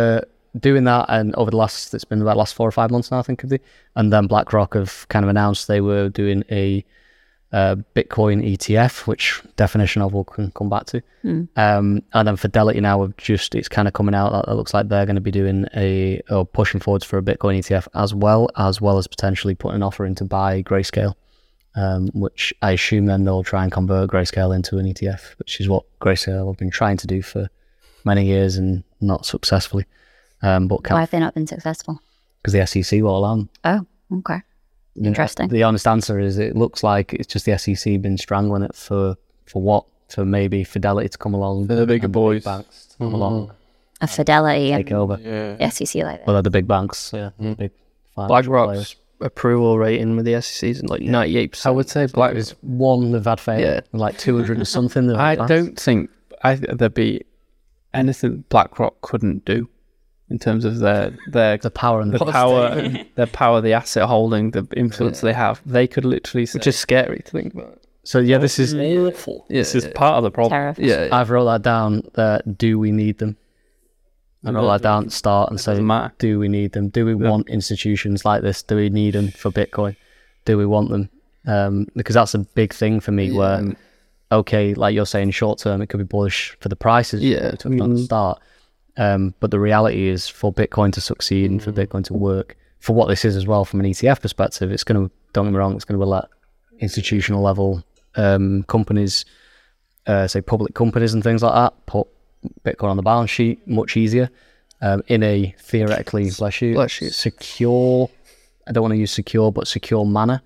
doing that, and it's been about the last 4 or 5 months now, I think, and then BlackRock have kind of announced they were doing a Bitcoin ETF, which definition of we'll come back to. And then Fidelity now it's kind of coming out that it looks like they're going to be doing or pushing forwards for a Bitcoin ETF as well as potentially putting an offer in to buy Grayscale, which I assume then they'll try and convert Grayscale into an ETF, which is what Grayscale have been trying to do for many years and not successfully. But Why have they not been successful? because the SEC will allow them. Oh, okay. Interesting. The honest answer is it looks like it's just the SEC been strangling it for what? For maybe Fidelity to come along. The bigger and boys. Big banks to come along, A Fidelity take and over. the SEC like that. Well, they're the big banks. Yeah, big financial BlackRock's players. approval rating with the SEC is like 98%. I would say Black. There's one they've had failed. Yeah. Like 200 and something. they've I advanced. don't think there'd be anything BlackRock couldn't do in terms of their The power and their power, the asset holding, the influence they have. They could literally say, which is scary to think about. So yeah, this is. Awful. this is part of the problem. Terrifying. Yeah. I've wrote that down. Do we need them? I wrote that down at the start and say, doesn't matter. do we need them? Do we want institutions like this? Do we need them for Bitcoin? Do we want them? Because that's a big thing for me. Where okay, like you're saying, short term it could be bullish for the prices. Yeah. to not start. But the reality is, for Bitcoin to succeed and for Bitcoin to work, for what this is as well, from an ETF perspective, it's going to, don't get me wrong, it's going to let institutional level companies, say public companies and things like that, put Bitcoin on the balance sheet much easier in a theoretically, bless you, secure, I don't want to use secure, but secure manner,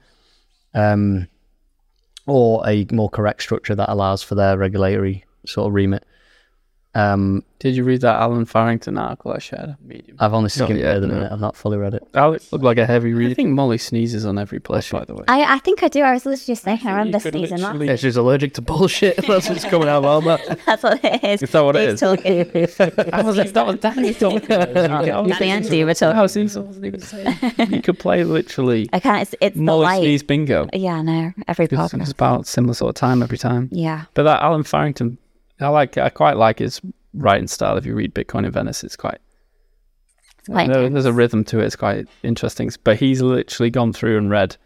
or a more correct structure that allows for their regulatory sort of remit. Did you read that Alan Farrington article I shared on Medium? I've only skimmed it yet, at the no. minute. I've not fully read it. Alex, Looked like a heavy I read. think Molly sneezes on every place, by the way. I think I do. I was literally just thinking, I remember You could sneezing that. literally- Yeah, she's allergic to bullshit. That's what's coming out of our mouth. That's what it is. Is that what it He's is? talking. I was like, that was Danny talking. Danny and Andy were talking. I wasn't even saying. You could play literally I can't. It's the Molly light. sneeze bingo. Yeah, no. Every It's podcast. about similar sort of time every time. Yeah. But that Alan Farrington, I quite like his writing style. If you read Bitcoin in Venice, it's quite. quite There's a rhythm to it. It's quite interesting. But he's literally gone through and read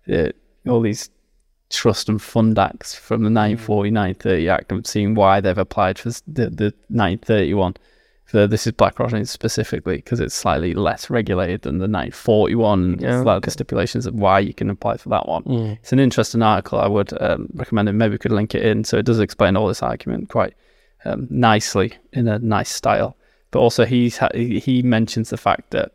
all these trust and fund acts from the 1940, 1930 Act and seeing why they've applied for the 1931. This is BlackRock specifically because it's slightly less regulated than the 1941. Yeah, Like the stipulations of why you can apply for that one. It's an interesting article. I would recommend it. Maybe we could link it in. So it does explain all this argument quite nicely in a nice style. But also he mentions the fact that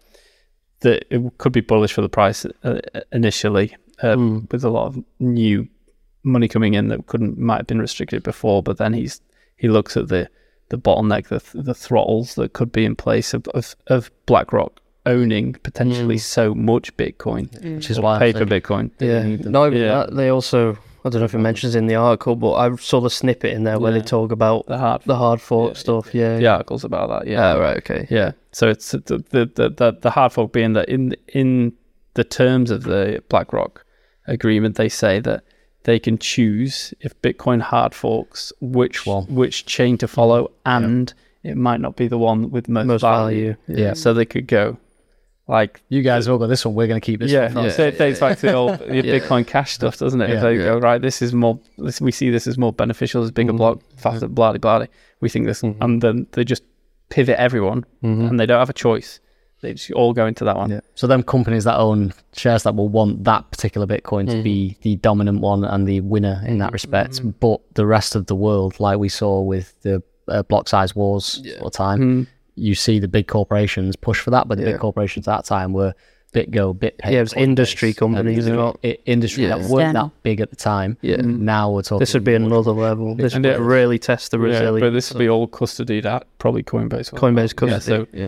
it could be bullish for the price initially with a lot of new money coming in that might have been restricted before. But then he looks at the bottleneck, the throttles that could be in place of BlackRock owning potentially so much Bitcoin, Which is why I'm paper saying Bitcoin. Yeah. need them. Not even Yeah. that, they also, I don't know if it mentions in the article, but I saw the snippet in there where they talk about The hard the hard fork stuff. Yeah. the articles about that. Yeah. Oh, right. Okay. Yeah. So it's the hard fork being that in the terms of the BlackRock agreement, they say that they can choose if Bitcoin hard forks which chain to follow, and it might not be the one with most value. Yeah. So they could go like You guys all got this one. We're going to keep this one. yeah. So it dates back to the old Bitcoin Cash stuff, doesn't it? Yeah. If they go right, this is more. We see this as more beneficial, as bigger block, faster, blah blah. We think this, and then they just pivot everyone, and they don't have a choice. They just all go into that one. Yeah. So them companies that own shares that will want that particular Bitcoin to be the dominant one and the winner in that respect, but the rest of the world, like we saw with the block size wars all the time, you see the big corporations push for that, but the big corporations at that time were BitGo, BitPay. Yeah, it was industry companies. Not, Industry that weren't External. that big at the time. Yeah. Now we're talking. this would be another level. This would really test the Yeah, resilience. but this will be all custodied at probably Coinbase. Coinbase Yeah, custody. so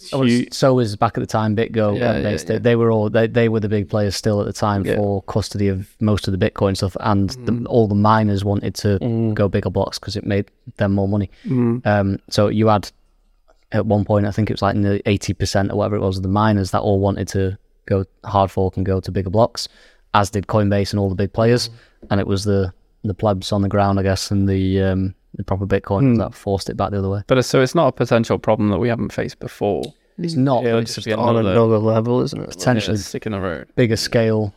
So was back at the time BitGo. Yeah, and yeah, Base. They were all they were the big players still at the time Yeah. for custody of most of the Bitcoin stuff, and all the miners wanted to go bigger blocks because it made them more money. So you had at one point, I think it was like nearly 80% or whatever it was of the miners that all wanted to go hard fork and go to bigger blocks, as did Coinbase and all the big players, and it was the plebs on the ground, I guess, and the proper Bitcoin that forced it back the other way. But so it's not a potential problem that we haven't faced before. It's not. It'll but it's just just be On another another level, isn't it? potentially stick in the road. bigger scale.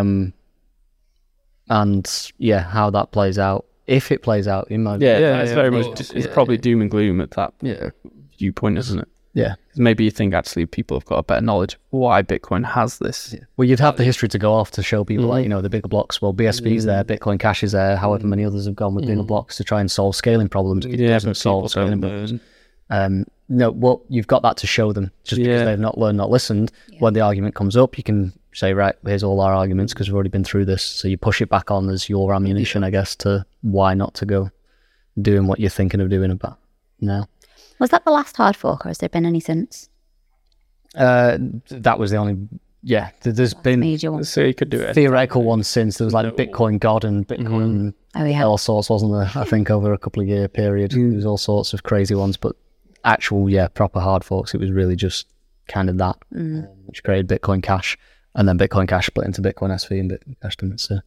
And yeah, how that plays out, if it plays out, in my It's very much. It's probably doom and gloom at that Yeah. viewpoint, isn't it? yeah. Maybe you think actually people have got a better knowledge of why Bitcoin has this. Well, you'd have the history to go off to show people, like, you know, the bigger blocks. Well, BSV's there, Bitcoin Cash is there. However many others have gone with bigger blocks to try and solve scaling problems. It doesn't solve scaling problems. No, well, you've got that to show them. Just because they've not learned, not listened. When the argument comes up, you can say, right, here's all our arguments because we've already been through this. So you push it back on as your ammunition, I guess, to why not to go doing what you're thinking of doing about now. Was that the last hard fork, or has there been any since? That was the only. Yeah, there's been Major one. So you could do it. theoretical ones since. There was like Bitcoin God and Bitcoin Oh yeah. all sorts, wasn't there? I think over a couple of year period, there was all sorts of crazy ones. But actual, proper hard forks. It was really just kind of that, which created Bitcoin Cash, and then Bitcoin Cash split into Bitcoin SV and Bitcoin Cash didn't. So,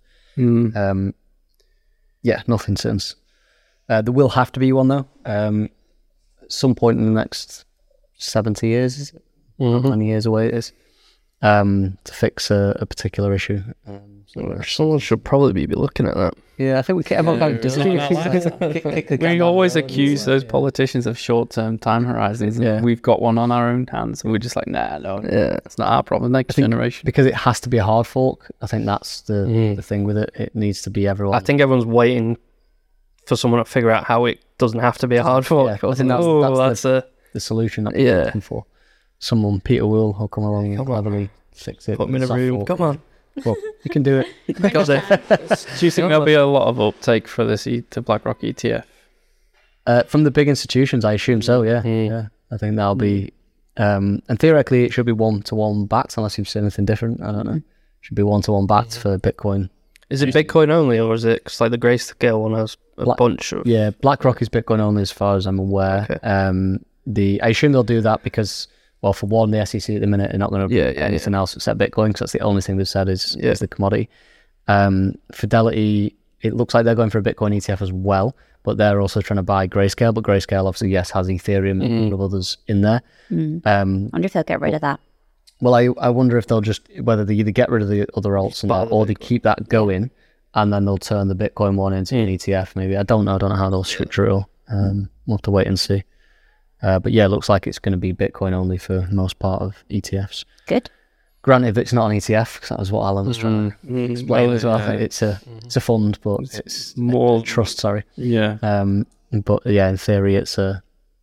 nothing since. There will have to be one though. At some point in the next 70 years, is it? How many years away it is, to fix a particular issue. Someone should probably be looking at that. Yeah, I think we can. Everyone We always accuse those politicians of short-term time horizons. And we've got one on our own hands, and we're just like, no, it's not our problem. Next generation, because it has to be a hard fork. I think that's the thing with it. It needs to be everyone. I think everyone's waiting for someone to figure out how it doesn't have to be a hard fork. I think that's the solution that we're looking for. Someone, Peter Will come along and cleverly fix it. Put me in a Soft room. fork. Come on. Well, you can do it. Got it. do you think there'll be a lot of uptake for this to BlackRock ETF? From the big institutions, I assume so. Yeah. I think that'll be, and theoretically, it should be 1-to-1 backed, unless you've seen anything different. I don't know. It should be 1-to-1 backed for Bitcoin. Is it Bitcoin only, or is it, because like the Grayscale one has a bunch of... Yeah, BlackRock is Bitcoin only as far as I'm aware. Okay. I assume they'll do that because, well, for one, the SEC at the minute are not going to do anything else except Bitcoin, because that's the only thing they've said is the commodity. Fidelity, it looks like they're going for a Bitcoin ETF as well, but they're also trying to buy Grayscale. But Grayscale, obviously, has Ethereum and a lot of others in there. I wonder if they'll get rid of that. Well, I wonder if they'll just, whether they either get rid of the other alts and or they keep that going, and then they'll turn the Bitcoin one into an ETF. Maybe I don't know how they'll structure it all. We'll have to wait and see. But yeah, it looks like it's going to be Bitcoin only for most part of ETFs. Good. Granted, it's not an ETF, because that was what Alan was trying to explain as well. I think it's a fund, but it's more trust. Sorry. Yeah. But yeah, in theory, it's an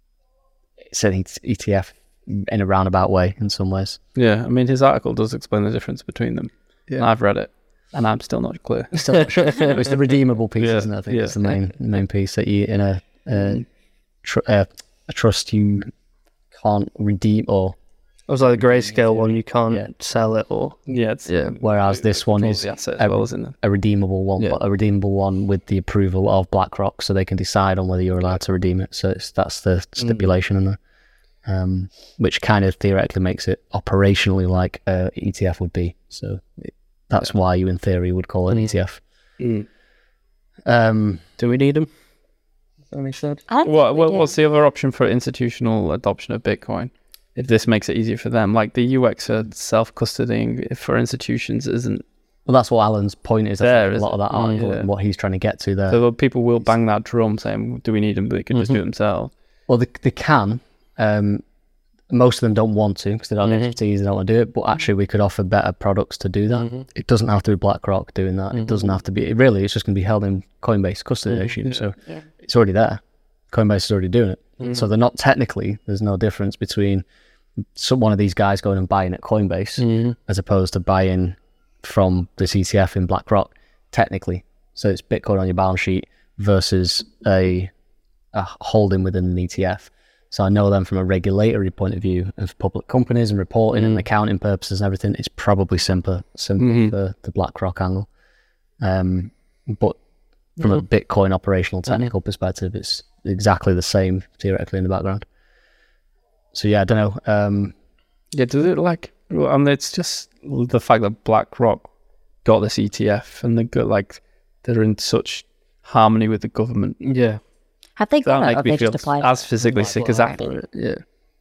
ETF in a roundabout way in some ways. Yeah, I mean, his article does explain the difference between them. Yeah. I've read it, and I'm still not clear. Still not sure. It's the redeemable piece, isn't it? I think it's the main piece, that you in a trust you can't redeem, or It was like the Grayscale one, you can't sell it, or... Whereas this one is the asset as well, isn't it? a redeemable one, but a redeemable one with the approval of BlackRock, so they can decide on whether you're allowed to redeem it. So that's the stipulation in there, which kind of theoretically makes it operationally like a ETF would be. So that's why you, in theory, would call it an ETF. Do we need them? What's the other option for institutional adoption of Bitcoin? If this makes it easier for them, like the UX self-custodying for institutions isn't. Well, that's what Alan's point is. There, a lot of that article and what he's trying to get to there. So people will bang that drum saying, "Do we need them?" But they can just do it themselves. Well, they can. Most of them don't want to because they don't have expertise. They don't want to do it. But actually, we could offer better products to do that. It doesn't have to be BlackRock doing that. It doesn't have to be. Really, it's just going to be held in Coinbase custody. So it's already there. Coinbase is already doing it. So they're not technically. There's no difference between one of these guys going and buying at Coinbase as opposed to buying from this ETF in BlackRock. Technically, so it's Bitcoin on your balance sheet versus a holding within an ETF. So I know them from a regulatory point of view of public companies and reporting and accounting purposes and everything. It's probably simpler for the BlackRock angle. But from a Bitcoin operational technical perspective, it's exactly the same theoretically in the background. So yeah, I don't know. Does it it's just the fact that BlackRock got this ETF and they're in such harmony with the government. Yeah. Have they got it, or make me they feel just applied? as physically sick as Apple. Yeah.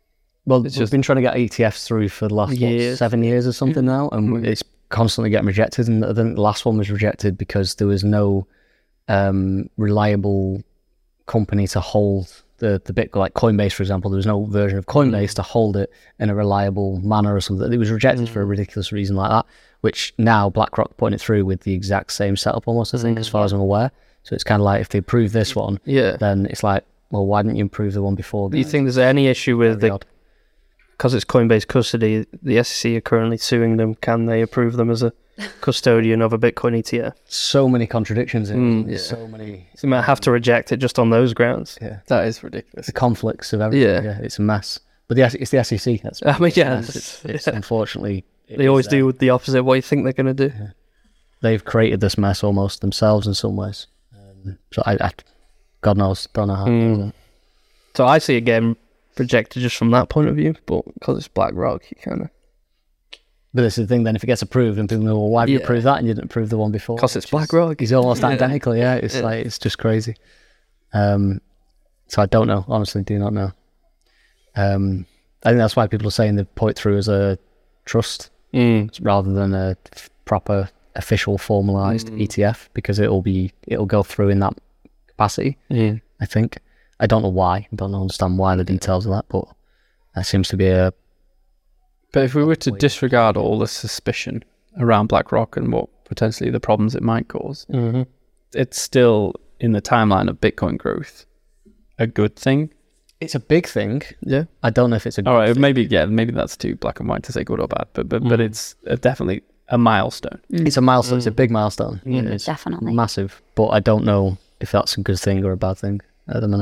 Well, It's we've just- been trying to get ETFs through for the last Years. 7 years or something now, and it's constantly getting rejected. And I think the last one was rejected because there was no reliable company to hold the Bitcoin, like Coinbase, for example. There was no version of Coinbase to hold it in a reliable manner or something. It was rejected for a ridiculous reason like that, which now BlackRock putting it through with the exact same setup almost, I think, as far as I'm aware. So it's kind of like if they approve this one, Yeah. then it's like, well, why didn't you improve the one before? Do you think there's any issue with Very the, odd. because it's Coinbase custody, the SEC are currently suing them, can they approve them as a custodian of a Bitcoin ETF? So many contradictions in it. yeah. So many So you might have to reject it just on those grounds. That is ridiculous. the conflicts of everything. Yeah. It's a mess. But it's the SEC. That's I mean, yeah, it's unfortunately it they is always there. do the opposite of what you think they're going to do. They've created this mess almost themselves in some ways. So I God knows, don't know how. So I see it getting rejected just from that point of view, but because it's BlackRock, you kind of... But this is the thing. Then if it gets approved, and people go, "Well, why did you Yeah. approve that and you didn't approve the one before?" Because it's Which is- BlackRock. He's almost identical. Yeah, it's like it's just crazy. So I don't know. Honestly, do not know. I think that's why people are saying they put it through as a trust rather than a proper official formalized ETF, because it'll go through in that capacity. I think. I don't know why. I don't understand why the details of that, but that seems to be a But if we were to disregard all the suspicion around BlackRock and what potentially the problems it might cause, it's still in the timeline of Bitcoin growth a good thing. it's a big thing. Yeah. I don't know if it's a All right, maybe that's too black and white to say good or bad, but it's definitely a milestone. it's a milestone. It's a big milestone. It's Definitely. massive, but I don't know if that's a good thing or a bad thing at the minute.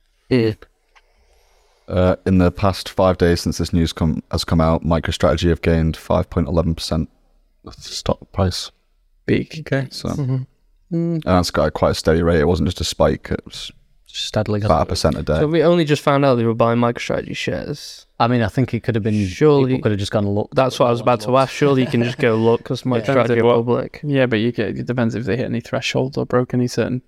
In the past 5 days since this news has come out, MicroStrategy have gained 5.11% of the stock price. Big. Okay, So, and that's got quite a steady rate. It wasn't just a spike; it was steadily. about 1% a day. So we only just found out they were buying MicroStrategy shares. I mean, I think it could have been. Surely- people could have just gone and looked. That's what I was about to ask. Surely you can just go look because MicroStrategy are What- public. Yeah, but it depends if they hit any thresholds or broke any certain.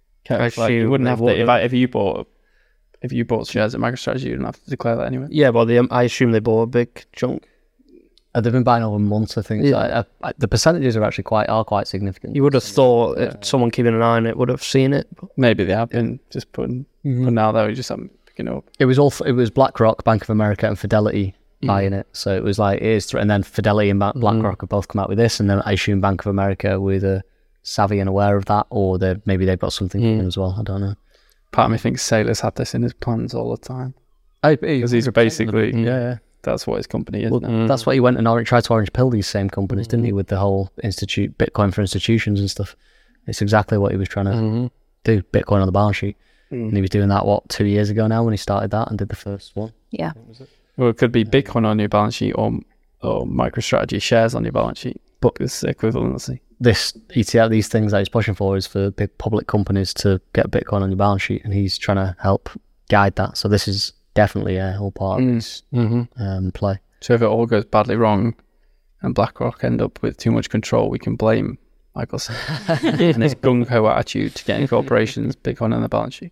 I Like, you assume wouldn't they have to wouldn't. if you bought shares at MicroStrategy, you wouldn't have to declare that anyway. Yeah, but I assume they bought a big chunk. They've been buying over months, I think. Yeah. So the percentages are actually quite significant. You would have thought someone keeping an eye on it would have seen it. But Maybe they have been just putting out there. We just haven't picking it up. It was BlackRock, Bank of America, and Fidelity buying it. So it was like it is, and then Fidelity and BlackRock have both come out with this, and then I assume Bank of America were either savvy and aware of that, or maybe they've got something in as well. I don't know. Part of me thinks Saylor's had this in his plans all the time Because because he's basically yeah. that's what his company is Well, now. that's why he went and tried to orange pill these same companies, didn't he? With the whole Bitcoin for institutions and stuff. It's exactly what he was trying to do. Bitcoin on the balance sheet, and he was doing that 2 years ago now when he started that and did the first one. Yeah. Well, it could be Bitcoin on your balance sheet or MicroStrategy shares on your balance sheet. But it's equivalency. This ETF, these things that he's pushing for, is for big public companies to get Bitcoin on your balance sheet, and he's trying to help guide that. So this is definitely a whole part of his play. So if it all goes badly wrong and BlackRock end up with too much control, we can blame Michael Saylor and his gung-ho attitude to getting corporations Bitcoin on the balance sheet.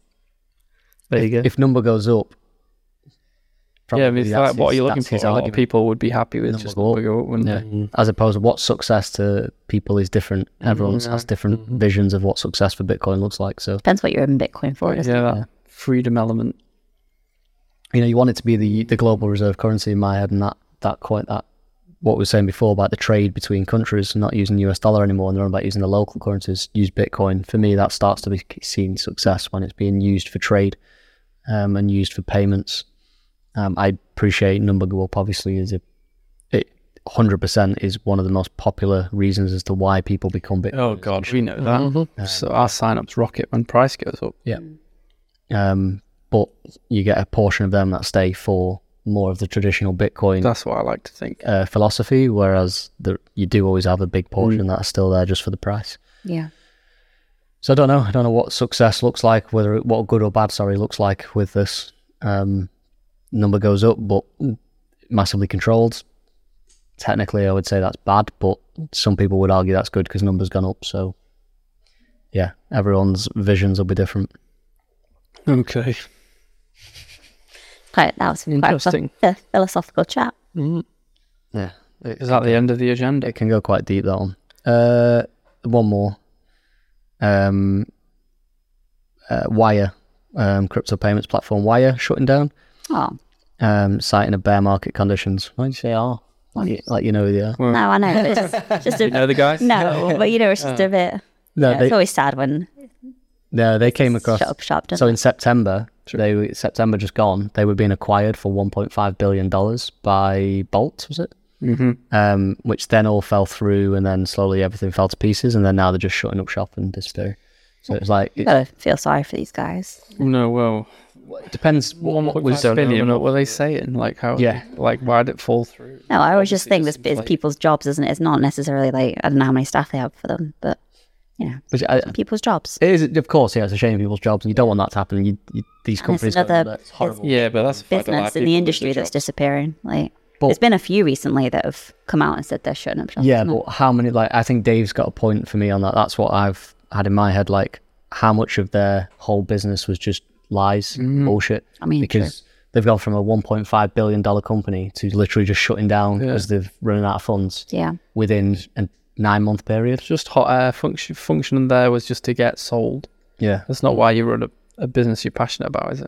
there you go. If number goes up, Yeah, I mean, it's that's like, what are you looking that's his for? A lot of argument. people would be happy with Number just go up. number go up, wouldn't Yeah. they? As opposed to what success to people is different. Everyone has different visions of what success for Bitcoin looks like. So Depends what you're in Bitcoin for. Yeah, that freedom element. you want it to be the global reserve currency in my head, and that what we were saying before about the trade between countries not using US dollar anymore and they're on about using the local currencies, use Bitcoin. For me, that starts to be seen success when it's being used for trade and used for payments. I appreciate number go up. Obviously, it 100% is one of the most popular reasons as to why people become Bitcoin. Oh God, we know that. So our sign-ups rocket when price goes up. Yeah. But you get a portion of them that stay for more of the traditional Bitcoin That's what I like to think. philosophy, whereas you do always have a big portion that are still there just for the price. Yeah. So I don't know what success looks like, what good or bad, looks like with this. Number goes up, but massively controlled. Technically, I would say that's bad, but some people would argue that's good because numbers gone up. So yeah, everyone's visions will be different. Okay. That was quite Interesting. a philosophical chat. Yeah. Is that the end of the agenda? It can go quite deep, that one. One more. Wire, crypto payments platform Wire shutting down, Oh, citing a bear market conditions. Why do you say like you know the no, I know. But it's just a, You know the guys? no, but it's just a bit. no, It's always sad when they came across. shut up shop. So in September, September just gone, they were being acquired for $1.5 billion by Bolt, was it? Mm-hmm. Which then all fell through, and then slowly everything fell to pieces, and then now they're just shutting up shop and disappearing. So it's like You gotta feel sorry for these guys. No, well, it depends. What was billion? What were they saying? Like how? Yeah. Like why did it fall through? No, I always just think Obviously this it's it's people's jobs, isn't it? It's not necessarily like I don't know how many staff they have for them, but people's jobs. It is, of course, yeah, it's a shame people's jobs, and you don't want that to happen. And These it's companies, go another under, it's horrible. Yeah, but that's a fact. Business in the industry that's disappearing. Like But- there's been a few recently that have come out and said they're shutting up shop. Yeah, isn't it? but how many? Like, I think Dave's got a point for me on that. That's what I've had in my head. Like, how much of their whole business was just lies, bullshit? I mean, because they've gone from a $1.5 billion company to literally just shutting down because they've running out of funds yeah. within a 9-month period. just hot air function there was just to get sold. Yeah, That's not why you run a business you're passionate about, is it?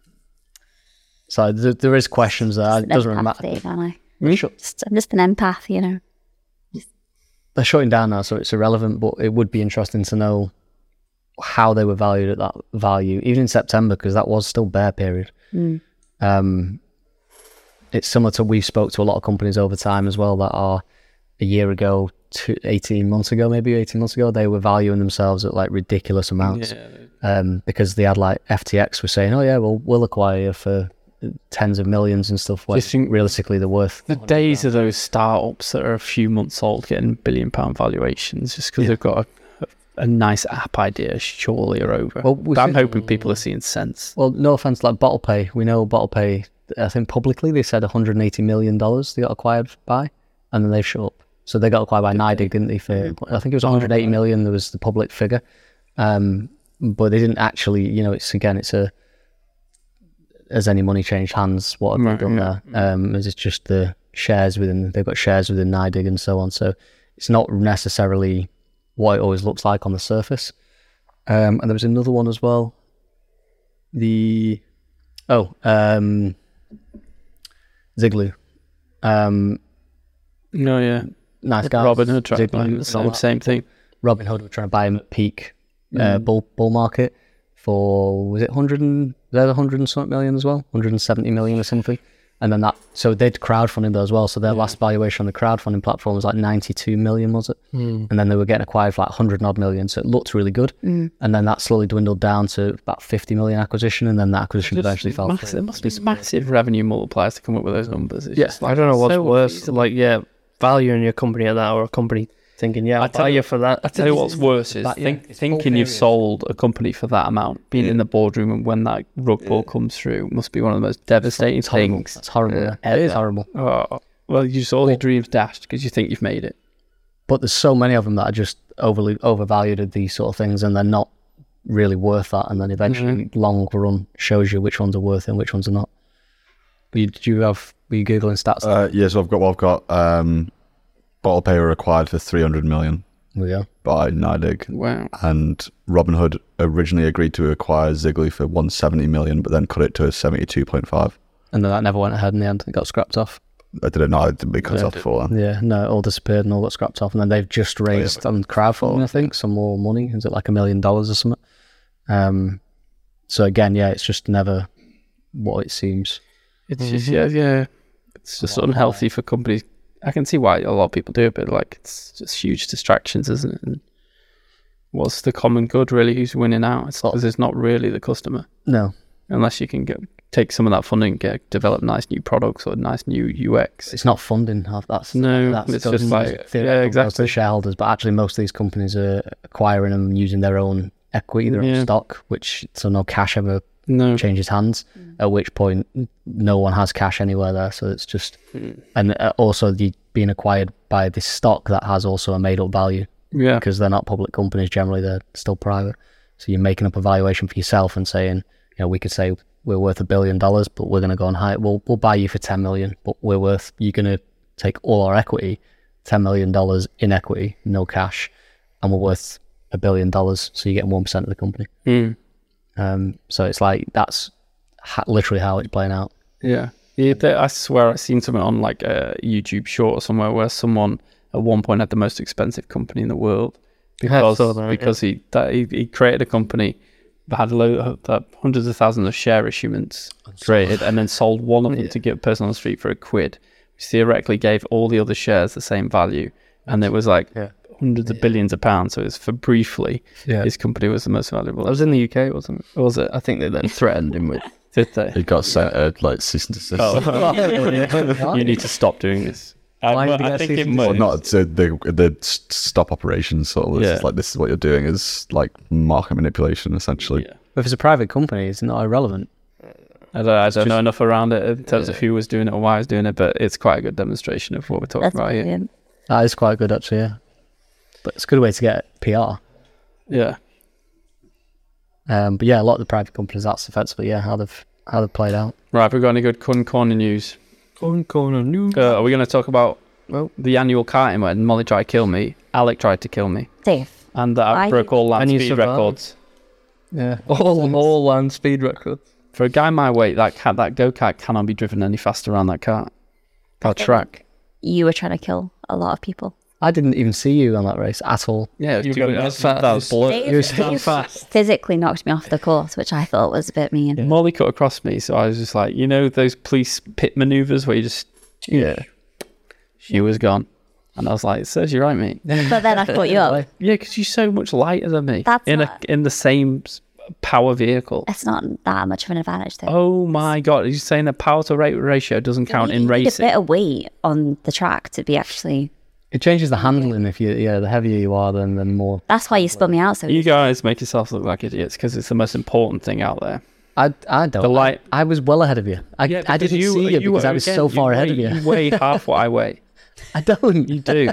so there is questions there. It doesn't really matter. Dave, aren't I? I'm just an empath, you know. They're shutting down now, so it's irrelevant. But it would be interesting to know how they were valued at that value, even in September, because that was still bear period. It's similar to, we spoke to a lot of companies over time as well that are a year ago, 18 months ago, they were valuing themselves at like ridiculous amounts. Because they had like FTX was saying, oh yeah, well, we'll acquire you for tens of millions and stuff. When Do you think realistically they're worth The days of those startups that are a few months old getting £1 billion valuations just because they've got a nice app idea surely are over. Well, But I'm hoping people are seeing sense. Well, no offense, like BottlePay, we know BottlePay, I think publicly they said $180 million they got acquired by, and then they've shut up. So they got acquired by NYDIG, didn't they? For I think it was 180 million. There was the public figure, but they didn't actually. You know, has any money changed hands? What have they done there? Is it just the shares within? They've got shares within NYDIG and so on. So it's not necessarily what it always looks like on the surface. And there was another one as well. Ziglu. No, yeah. Nice guy. Robin Hood tried Ziglu, the same thing. Robin Hood were trying to buy him at peak bull market for, was it 100 and something million as well? 170 million or something. And then so they'd crowdfunded though as well. So their last valuation on the crowdfunding platform was like 92 million, was it? And then they were getting acquired for like 100 odd million. So it looked really good. And then that slowly dwindled down to about 50 million acquisition. And then that acquisition eventually fell through. There must be massive revenue multipliers to come up with those numbers. It's just I don't know what's so worse. feasible. Like, valuing your company at that, or a company thinking, I'll buy you for that. I tell you what's worse is thinking you've sold a company for that amount, being in the boardroom, and when that rug pull comes through, must be one of the most devastating things. It's horrible. It is horrible. Oh, well, you just all your dreams dashed because you think you've made it. But there's so many of them that are just overvalued at these sort of things, and they're not really worth that. And then eventually, long run shows you which ones are worth it and which ones are not. But were you googling stats? So I've got BottlePay were acquired for 300 million There we go. by NYDIG, Wow. and Robinhood originally agreed to acquire Ziglu for 170 million, but then cut it to 72.5. And then that never went ahead in the end. It got scrapped off. I didn't know it didn't be cut off before then. Yeah, no, it all disappeared and all got scrapped off. And then they've just raised on crowdfunding, I think, some more money. Is it like $1 million or something? So again, it's just never what it seems. It's just, it's just unhealthy for companies. I can see why a lot of people do it, but like it's just huge distractions, isn't it? And what's the common good really? Who's winning out? It's because it's not really the customer, No. unless you can take some of that funding, develop nice new products or nice new UX. It's not funding. That's It's just like exactly the shareholders, but actually most of these companies are acquiring them using their own equity, their own stock, so no cash ever changes hands. At which point, no one has cash anywhere there. So it's just, and also being acquired by this stock that has also a made up value. Yeah, because they're not public companies generally; they're still private. So you're making up a valuation for yourself and saying, we could say we're worth $1 billion, but we're going to go on high. We'll buy you for 10 million, but you're going to take all our equity, $10 million in equity, no cash, and we're worth $1 billion, so you get 1% of the company. So it's like that's literally how it's playing out. Yeah. I swear I've seen something on like a YouTube short or somewhere where someone at one point had the most expensive company in the world because he created a company that had hundreds of thousands of share issuance created and then sold one of them to get a person on the street for £1, which theoretically gave all the other shares the same value, and it was like hundreds of billions of pounds. So it was for briefly, his company was the most valuable. That was in the UK, wasn't it? Or was it? I think they then threatened him with. Did they? He got sent like cease and desist. You need to stop doing this. I think it Well, might. not so the stop operations sort of. It's like, this is what you're doing is like market manipulation essentially. Yeah. But if it's a private company, it's not irrelevant. I don't know enough around it in terms of who was doing it or why I was doing it, but it's quite a good demonstration of what we're talking That's about here. brilliant. That is quite good, actually, yeah. But it's a good way to get PR. Yeah. But yeah, a lot of the private companies, that's effectively, how they've played out. Right, have we got any good corner news? Corner news. Are we going to talk about Well, the annual karting when Molly tried to kill me, Alec tried to kill me, Safe. and that I Why broke all land And you speed survived. records? Yeah. all land speed records. For a guy my weight, that go-kart cannot be driven any faster around that track. You were trying to kill a lot of people. I didn't even see you on that race at all. Yeah, You got it as fast. that was blur. Dave physically knocked me off the course, which I thought was a bit mean. Molly cut across me, so I was just like, those police pit maneuvers where you just... Yeah. She was gone. And I was like, it says you're right, mate. But then I caught you up. Yeah, because you're so much lighter than me. That's in not- in the same power vehicle. It's not that much of an advantage, though. Oh my god! You're saying the power to weight ratio doesn't count in You need racing? a bit of weight on the track to be actually. It changes the handling if the heavier you are, then the more. That's why you spun me out. So You guys make yourselves look like idiots because it's the most important thing out there. I don't. The light. I was well ahead of you. I didn't see you because I was so far ahead of you. You weigh half what I weigh. I don't. You do.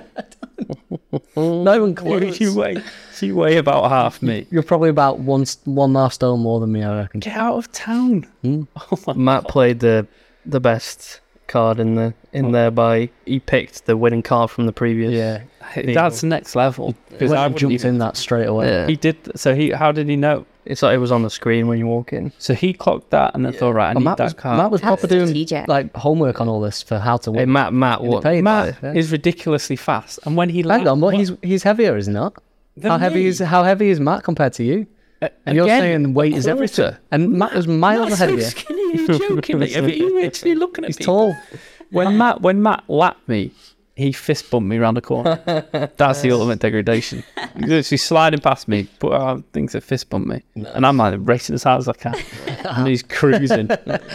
Not even close. You weigh about half me. You're probably about 1.5 stone more than me, I reckon. Get out of town. Oh my Matt played the best card in there by he picked the winning card from the previous. Yeah. That's next level. Because I Jumped wouldn't even. in that straight away. Yeah. He did. So how did he know? It's like it was on the screen when you walk in. So he clocked that and then thought, right, I But need Matt that card. was That's proper doing strategic. like homework on all this for how to Hey, win. Matt, And what? he paid Matt by it, is ridiculously fast, and when he Hang on, but laughed- he's heavier, is he not? Than How heavy me. is Matt compared to you? And you're Again, saying weight is quarter. everything. And Matt was miles ahead of you. Skinny, you're joking me. Are you actually looking at He's me? tall. When Matt lapped me, he fist bumped me around the corner. That's the ultimate degradation. He's literally sliding past me, put out things that fist bump me, and I'm like racing as hard as I can, and he's cruising.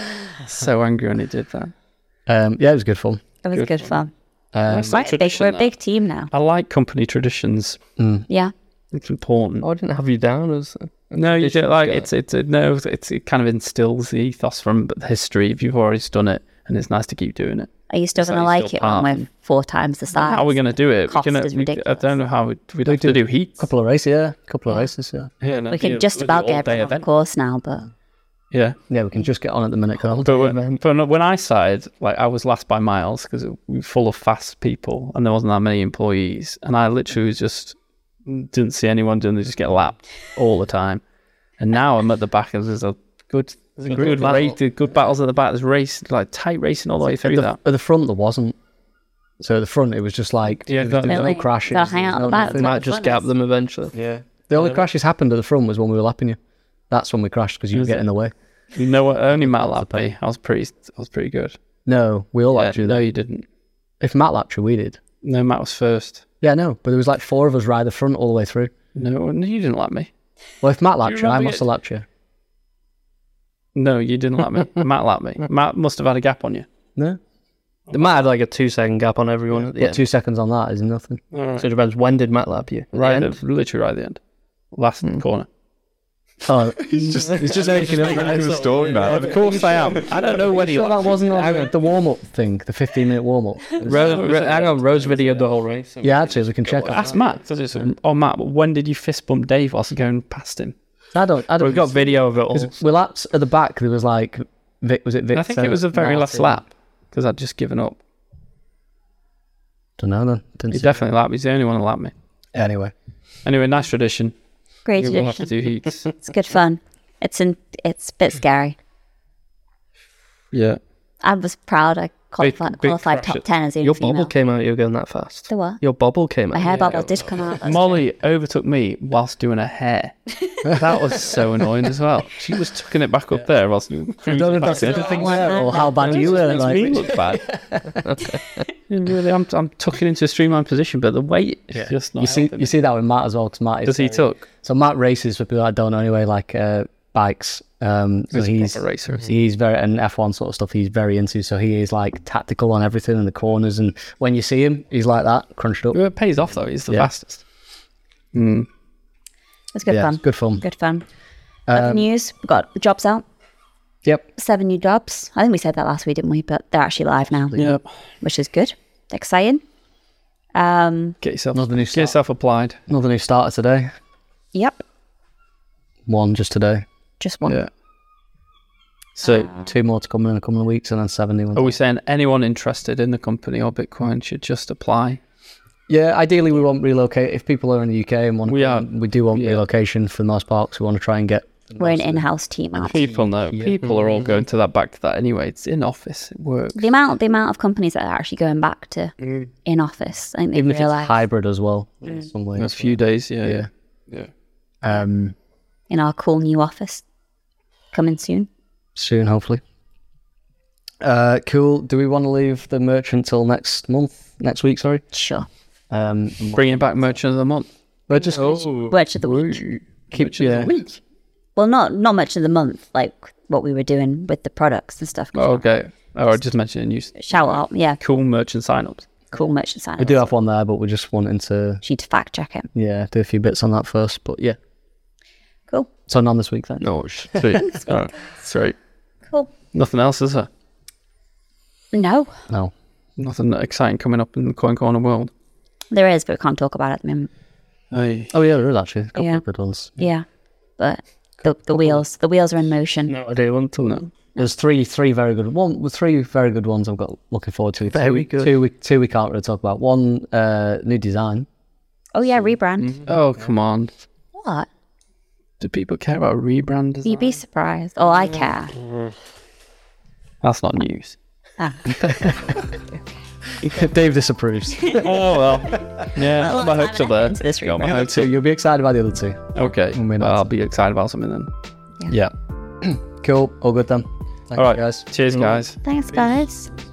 So angry when he did that. Yeah, it was good fun. it was good fun. That's We're a big team now. I like company traditions. Yeah. It's important. I didn't have you down as. No, you tradition don't like guy. it kind of instills the ethos from the history if you've already done it, and it's nice to keep doing it. Are you still So going to you're like still it when part. we're 4 times the size? How are we going to do it? Cost is I ridiculous. don't know how we'd have to do heat. Couple of races, yeah. Yeah, no, We can yeah, just we'll about do get all-day everyone off event. course now, but Yeah. Yeah, we can just get on at the minute, Carl. But when I started, like I was last by miles because we were full of fast people and there wasn't that many employees, and I literally was just didn't see anyone doing. They just get lapped all the time. And now I'm at the back, and there's a good battles at the back. There's like tight racing all the way through that. At the front, there wasn't. So at the front, it was just like Yeah, there was no Really? crashes. Gotta hang out at the back. nothing. That's Might just fun gap is. them eventually. Yeah. The only crashes happened at the front was when we were lapping you. That's when we crashed because you were Was getting it? in the way. You know what? Only Matt lapped me. I was pretty good. No, we all lapped you. No, Then. you didn't. If Matt lapped you, we did. No, Matt was first. Yeah, no, but there was like 4 of us ride the front all the way through. No, you didn't lap me. Well, if Matt Do lapped you you, I remember must have lapped you. No, you didn't lap me. Matt lapped me. Matt must have had a gap on you. No, They might have like a 2-second gap on everyone at the but end. 2 seconds on that is nothing. So it depends. When did Matt lap you? At the Right, end? literally right at the end. Last corner. Oh, He's just making up the story now. Of course I am. I don't know when he sure that wasn't like the warm-up thing, the 15-minute warm-up. Hang on, Rose videoed the whole race. Yeah, actually, we can check on Ask that. Matt. 'Cause it's, oh, Matt, when did you fist bump Dave whilst going past him? I don't. We've got video of it all. With laps at the back, there was like, was it Victor? I think it was the very last Martin? lap because I'd just given up. Don't know then. Didn't He see. definitely lapped me. He's the only one who lapped me. Anyway, Anyway, nice tradition. Great We'll have to tradition. do heats. It's good fun. It's a bit scary. Yeah. I was proud. I qualified big top crash. 10 as a Your female. bobble came out. You were going that fast. The what? Your bobble came out. My hair bubble did come out. That's Molly overtook me whilst doing her hair. That was so annoying as well. She was tucking it back up there whilst doing I don't know if that's anything or how bad you were. Makes Like, me look bad. Really, I'm tucking into a streamlined position, but the weight is just not. you see that with Matt as well, because Matt is. Does he tuck? So Matt races for people that don't know anyway, like bikes. So He's a proper racer. he's very, and F1 sort of stuff he's very into. So he is like tactical on everything in the corners, and when you see him, he's like that, crunched up. It pays off though. He's the Yeah. fastest. Mm. It's good Yeah, fun. it's good fun. Good fun. Other news, we've got the jobs out. Yep. 7 new jobs. I think we said that last week, didn't we? But they're actually live now, Yeah. which is good. Exciting. Get yourself Another new get yourself applied. Another new starter today. Yep. One just today. Just one. Yeah. So, Two more to come in a couple of weeks, and then 7 new ones. are we saying anyone interested in the company or Bitcoin should just apply? Yeah, ideally we won't relocate. If people are in the UK and want, we do want yeah. relocation for the most part. 'Cause we want to try and get. We're an in-house team. aren't we? People know. People are all going to that back to that anyway. It's in office. It works. The amount of companies that are actually going back to in office. I think they Even if it's realise hybrid as well, in some ways. In a few days. Yeah. Yeah. Yeah. in our cool new office coming soon. Soon, hopefully. Cool. Do we want to leave the merchant till next week? Sorry. Sure. Bringing back merchant of the month. But just Merch of the week. keep. Merchant of the week. Well, not much of the month, like what we were doing with the products and stuff. Oh, okay. Oh, I just mentioned a new Shout out, yeah, cool merchant sign-ups. cool merchant sign. We do have one there, but we're just wanting to She to fact check it. do a few bits on that first. But yeah, Cool. so none this week then. No, sweet. All right. Sweet. Cool. Nothing else, is there? No, No. Nothing exciting coming up in the Coin Corner world. there is, but we can't talk about it at the moment. Hey. Oh yeah, there is actually a couple Yeah. of good ones. Yeah, but the wheels are in motion. No idea until No. There's three very good. Three very good ones I've got looking forward to. Very good. Two we can't really talk about. One new design. Oh yeah, rebrand. Oh, come on. What? Do people care about rebrand design? You'd be surprised. Oh, I care. That's not news. Ah. Dave disapproves. Oh, well. Yeah, Well, my I'm hopes are an there. into this Got my rebrand. hopes So up. you'll be excited about the other two. Okay. I mean, I'll be excited about something then. Yeah. Cool. All good then. Thank All right, you guys. Cheers, guys. Thanks, guys.